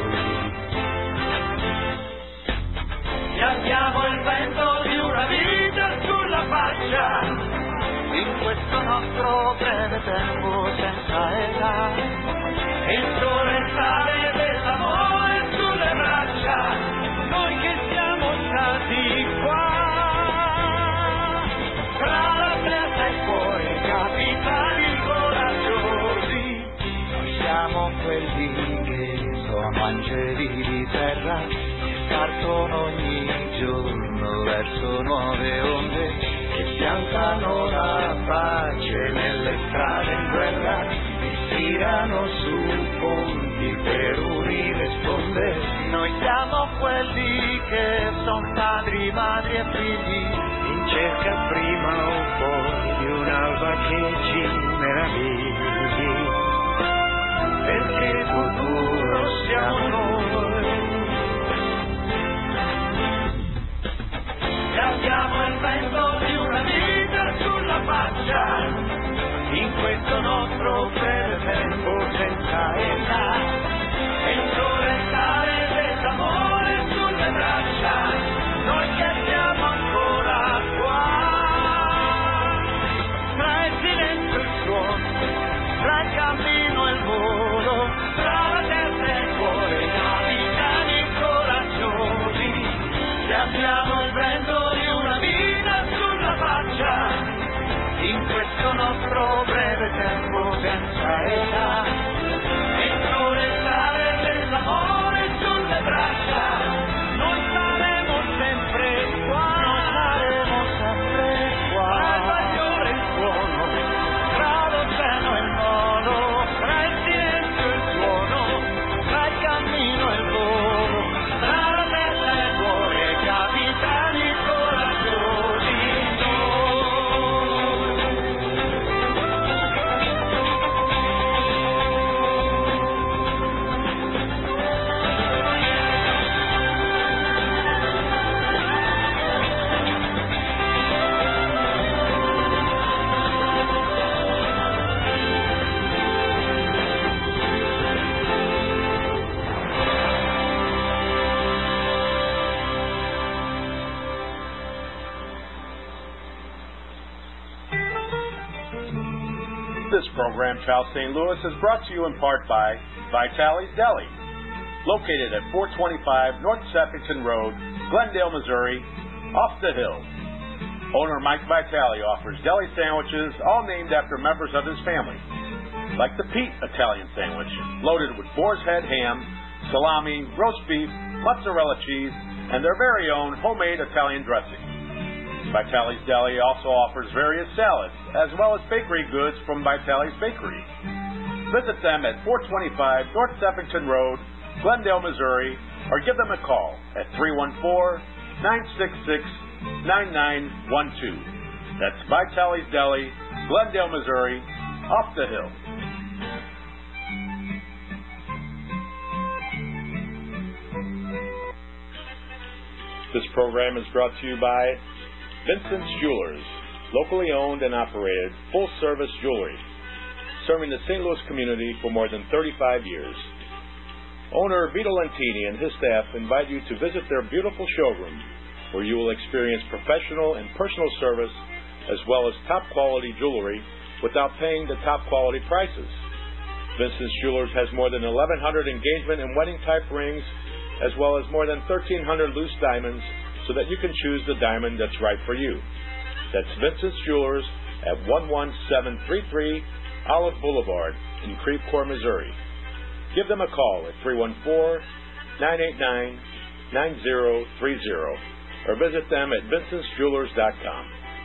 E abbiamo il vento di una vita sulla faccia in questo nostro breve tempo senza età, e il sole sale dell'amore sulle braccia, noi che siamo stati qua, tra la testa e il cuore, capitani coraggiosi. Noi siamo quelli che sono angeli di terra, che partono ogni giorno verso nuove onde, che piantano la pace nelle strade in guerra, e tirano su ponti per unire sponde. Noi siamo quelli che son padri, madri e figli, in cerca prima o poi di un'alba che ci meravigli, perché il futuro siamo noi. E abbiamo il vento di una vita sulla faccia, in questo nostro breve tempo senza età, e il sole sale dell'amore sulle braccia, noi che siamo ancora qua, tra il silenzio e il suono, tra il cammino e il volo, tra la terra e il cuore, capitani coraggiosi, se abbiamo il vento in questo nostro breve tempo senza età, e il sole sale dell'amore sulle braccia, noi saremo sempre qua, tra il bagliore e il suono, tra l'oceano e il molo, tra il silenzio e il suono, tra il cammino e il volo, tra la testa e il cuore, capitani coraggiosi. This program, Ciao St. Louis, is brought to you in part by Vitale's Deli, located at 425 North Sappington Road, Glendale, Missouri, off the hill. Owner Mike Vitale offers deli sandwiches, all named after members of his family, like the Pete Italian sandwich, loaded with boar's head ham, salami, roast beef, mozzarella cheese, and their very own homemade Italian dressing. Vitale's Deli also offers various salads, as well as bakery goods from Vitale's Bakery. Visit them at 425 North Sappington Road, Glendale, Missouri, or give them a call at 314-966-9912. That's Vitale's Deli, Glendale, Missouri, off the hill. This program is brought to you by Vincent's Jewelers, locally owned and operated full-service jewelry, serving the St. Louis community for more than 35 years. Owner Vito Lentini and his staff invite you to visit their beautiful showroom, where you will experience professional and personal service, as well as top-quality jewelry without paying the top-quality prices. Vincent's Jewelers has more than 1,100 engagement and wedding-type rings, as well as more than 1,300 loose diamonds, so that you can choose the diamond that's right for you. That's Vincent's Jewelers at 11733 Olive Boulevard in Creve Coeur, Missouri. Give them a call at 314-989-9030 or visit them at vincentsjewelers.com.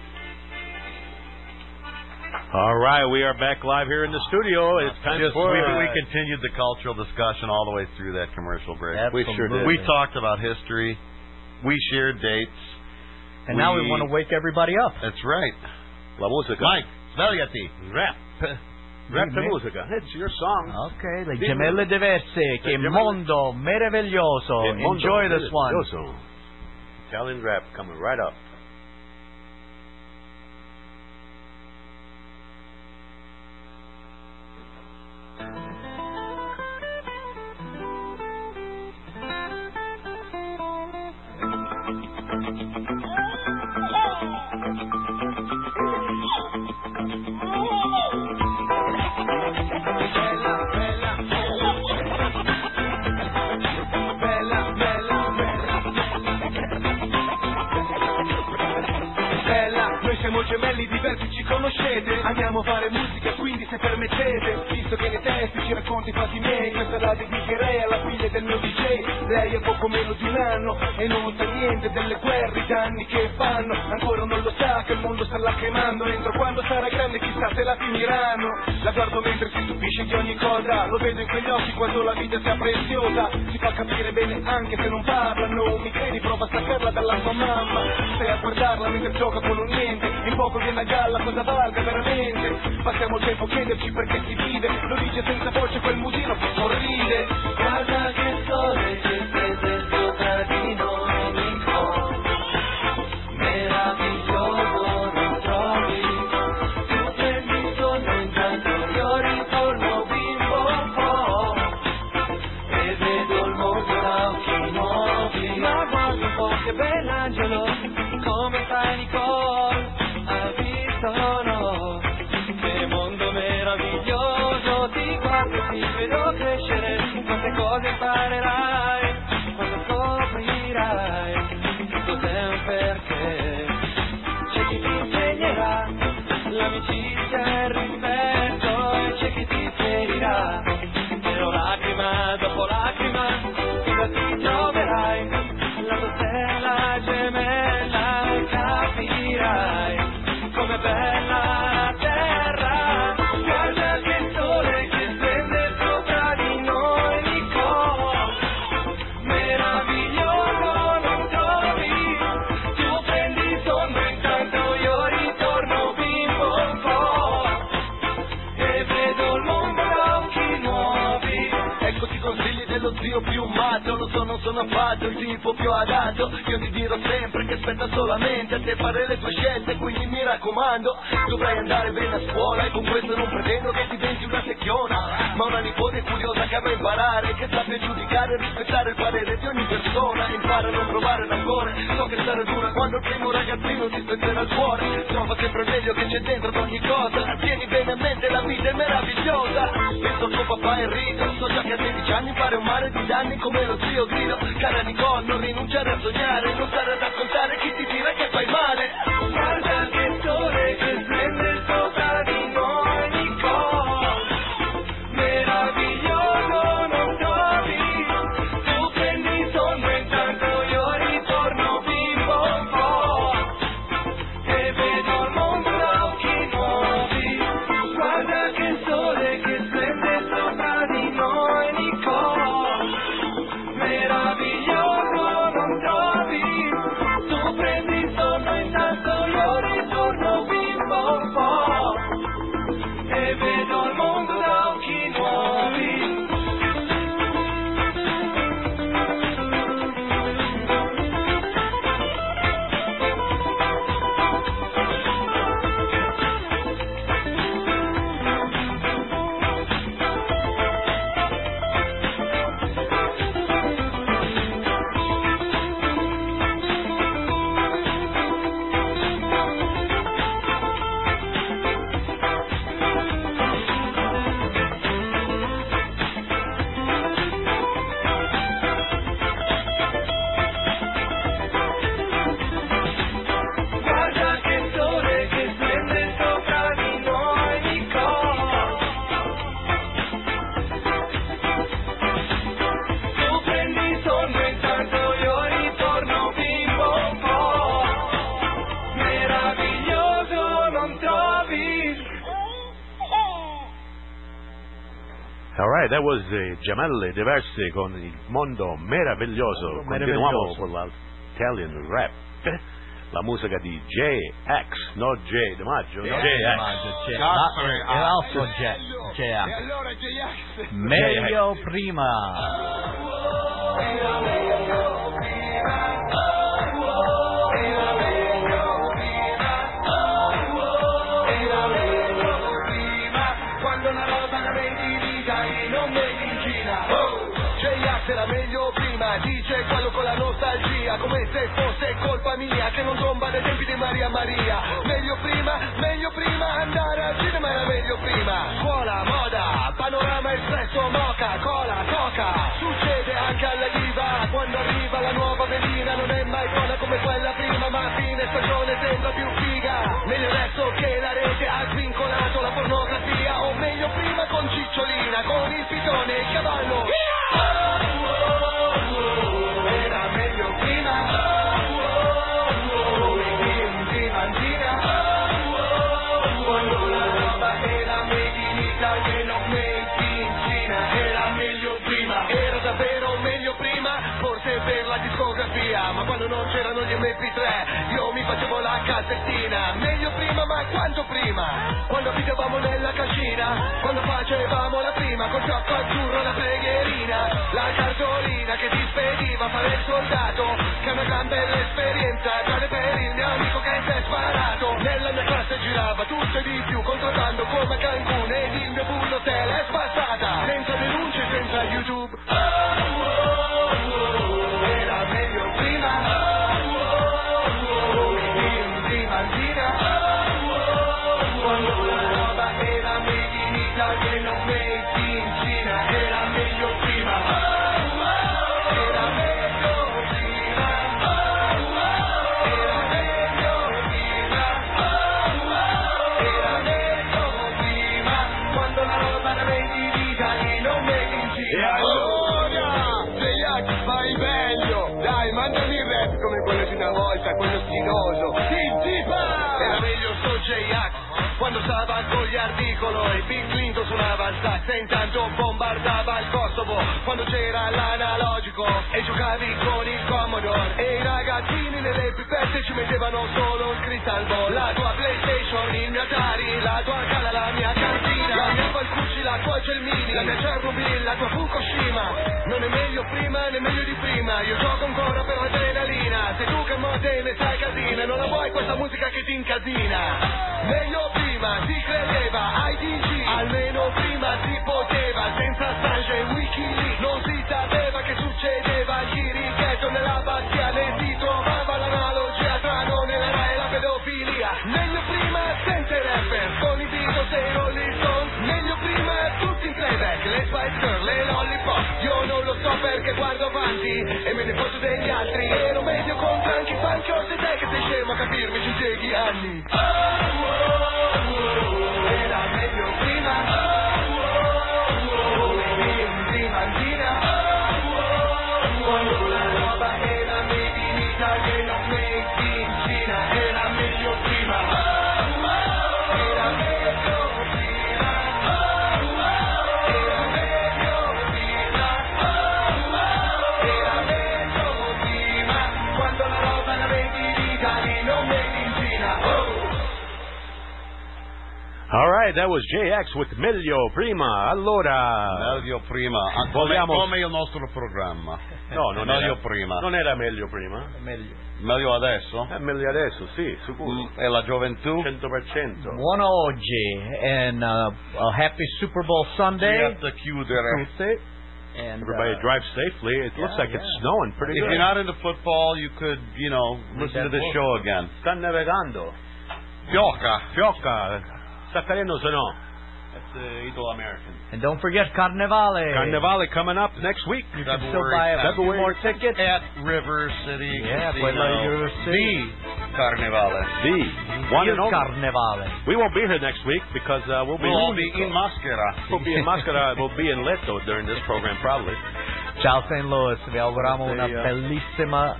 All right, we are back live here in the studio. It's time for... We continued the cultural discussion all the way through that commercial break. Absolutely. We sure did. We talked about history. We shared dates. And now we want to wake everybody up. That's right. La musica. Mike, svegliati. Rap. Rap the musica. It's your song. Okay, le gemelle diverse. Che mondo meraviglioso. Enjoy this one. Italian rap coming right up. Siamo gemelli diversi, ci conoscete? Amiamo fare musica, quindi se permettete, visto che nei testi ci racconti i fatti miei, questa la dedicherei alla figlia del mio DJ. Lei è poco meno di un anno e non sa niente delle guerre, i danni che fanno. Ancora non lo sa che il mondo sta lacrimando. Entro quando sarà grande chissà se la finiranno. La guardo mentre si stupisce di ogni cosa, lo vedo in quegli occhi quando la vita sia preziosa. Si fa capire bene anche se non parla. Non mi credi, prova a staccarla dalla sua mamma. Stai a guardarla mentre gioca con un niente. In poco viene a galla cosa valga veramente. Passiamo il tempo a chiederci perché si vive. Lo dice senza voce quel musino che sorride. Guarda che sole che stende sopra di noi, Nico. Meraviglioso non trovi. Tu prendi il sonno intanto io ritorno bimbo un po'. E vedo il mondo da occhi nuovi. Ma guarda un po' che bell'angelo, come fai Nicole? Hai visto no? Che mondo meraviglioso, ti guardo e ti vedo crescere, quante cose imparerai, quando scoprirai che cos'è un perché. C'è chi ti insegnerà l'amicizia e il rispetto e c'è chi ti ferirà, però lacrima dopo lacrima ti troverai la tua stella gemella e capirai com'è bella la terra. Guarda che sole che splende sopra di noi, Nico. zio più matto, lo so non sono affatto il tipo più adatto. Io ti dirò sempre che aspetta solamente a te fare le tue scelte, quindi mi raccomando, dovrai andare bene a scuola e con questo non pretendo che diventi una secchiona, ma una nipote curiosa che ama imparare, che sappia giudicare e rispettare il parere di ogni persona. Impara a non provare rancore, so che sarà dura quando il primo ragazzino ti spezzetterà il cuore. Trova sempre il meglio che c'è dentro ad ogni cosa, tieni bene a mente la vita è meravigliosa. Penso al tuo papà Enrico, so già che a 16 anni fare un mare di danni come lo zio Guido. Cara Nicole, non rinunciare a sognare, non stare ad ascoltare chi ti dirà che fai male. Guarda che sole che splende sopra di noi, Nicole, meraviglioso non trovi? Tu prendi sonno e intanto io ritorno vivo un po' e vedo il mondo da occhi nuovi. Guarda che sole che splende sopra di noi, Nicole, meraviglioso non trovi? Tu prendi sonno e intanto io ritorno vivo un po' e vedo il mondo da occhi nuovi. Guarda che sole che splende sopra di noi, Nicole, tu prendi sonno e intanto io ritorno vivo un po', meraviglioso non trovi? Alright, that was Gemelli Diversi con il mondo meraviglioso. Continuiamo con l'Italian rap. La musica di JX, no J Di Maggio, no? JX. E also JX. Meglio prima. Quando una roba la vedi in Italia non vedi in Cina. JX era meglio prima, dice quello con la nostalgia, come se fosse colpa mia che non tomba dai tempi di Maria Maria. Meglio prima, andare al cinema era meglio prima. Scuola, moda, panorama, espresso, moca, cola, coca. Succede anche alla diva, quando arriva la nuova velina non è mai buona come quella prima, ma a fine stagione sembra più figa. Meglio adesso che la rete ha svincolato la pornografia, o meglio prima con Cicciolina, con il pitone e il cavallo. Era meglio prima, di mantina, quando la roba era made in Italia e non made in Cina. Era meglio prima, era davvero meglio prima, forse per la discografia, ma quando non c'erano gli MP3 io mi facevo la cassettina. Meglio prima, ma quanto prima? Quando abitavamo nella cascina, quando facevamo la prima col ciocco azzurro, la preghierina, la cartolina che ti spediva a fare il soldato, che è una gran bella esperienza, tale per il mio amico che si è sparato. Nella mia classe girava tutto e di più, controllando come a Cancun, ed il mio bullo te l'è spassata, senza denunce, senza YouTube. Era meglio prima, di mantina, quando la roba era made in Italia e non made in Cina. Era meglio prima, era meglio prima, era meglio prima, era meglio prima, quando la roba era made in Italia e non made in Cina. E allora, JX, fai meglio, dai, mandami il rap come quello di una volta, quello stinoso. Era meglio sto JX, quando stava con gli articolo e Bill Clinton suonava il sax e intanto bombardava il Kosovo, quando c'era l'analogico e giocavi con il Commodore e i ragazzini nelle pippe se ci mettevano solo il Crystal Ball. La tua PlayStation, il mio Atari, la tua casa, la mia cantina, la mia Valcucci, la tua Gelmini, la mia Chernobyl, la tua Fukushima. Non è meglio prima né meglio di prima, io gioco ancora per l'adrenalina. Sei tu che morte ne sai casina, non la vuoi questa musica che ti incasina. Meglio prima si credeva ai DG, almeno prima si poteva, senza Assange e Wikileaks non si sapeva che succedeva. Il chirichetto nella Bastiale si trovava l'analogia tra non e la Rai e la pedofilia. Meglio prima senza i rapper, con i Beatles e i Rolling Stones. Meglio prima tutti in playback, le Spice Girl, le Lollipop. Io non lo so perché guardo avanti e me ne foto degli altri. Ero meglio con Franchi Panchi, o sei te che sei scemo a capirmi, ci segui anni. Era meglio prima, come in primantina, quando la roba era made in Italia e non made in Cina. Era meglio prima, era meglio prima, era meglio prima, era meglio prima, quando la roba era made in Italia e non made in Cina. All right, that was JX with Meglio Prima. Allora, Meglio Prima, vogliamo... come il nostro programma. No, non Meglio era Prima. Non era Meglio Prima? Meglio adesso? Meglio adesso, sì, sicuro. E la gioventù? 100%. Buona oggi and a happy Super Bowl Sunday. We have to chiudere. And everybody drive safely. It looks like it's snowing pretty If good. you're not into football, you could, listen to the show again. Sta nevegando. Fiocca. Sta cadendo se no. That's Italo-American. And don't forget Carnevale. Carnevale coming up next week. You can still buy a few more tickets at River City River City. The Carnevale. The one and only Carnevale. We won't be here next week because we'll all be in maschera. We'll be in maschera. We'll be in Leto during this program probably. Ciao St. Louis, vi auguriamo una bellissima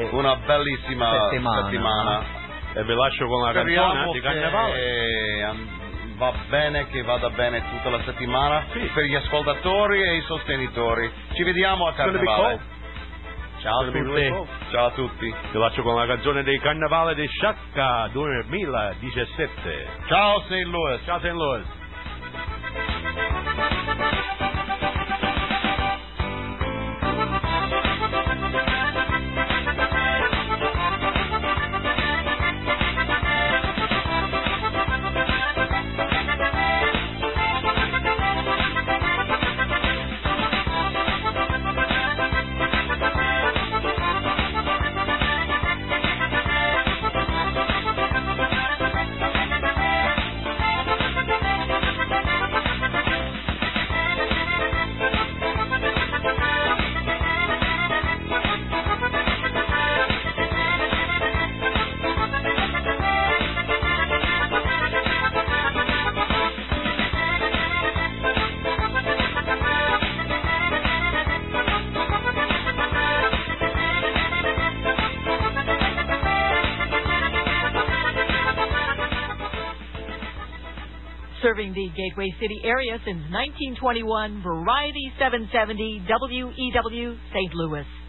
settimana. E vi lascio con la canzone di Carnevale. Va bene, che vada bene tutta la settimana per gli ascoltatori e i sostenitori. Ci vediamo a Carnevale. Ciao a tutti. Ciao a tutti. Vi lascio con la canzone di Carnevale di Sciacca 2017. Ciao St. Louis. Ciao St. Louis. Serving the Gateway City area since 1921, Variety 770 WEW St. Louis.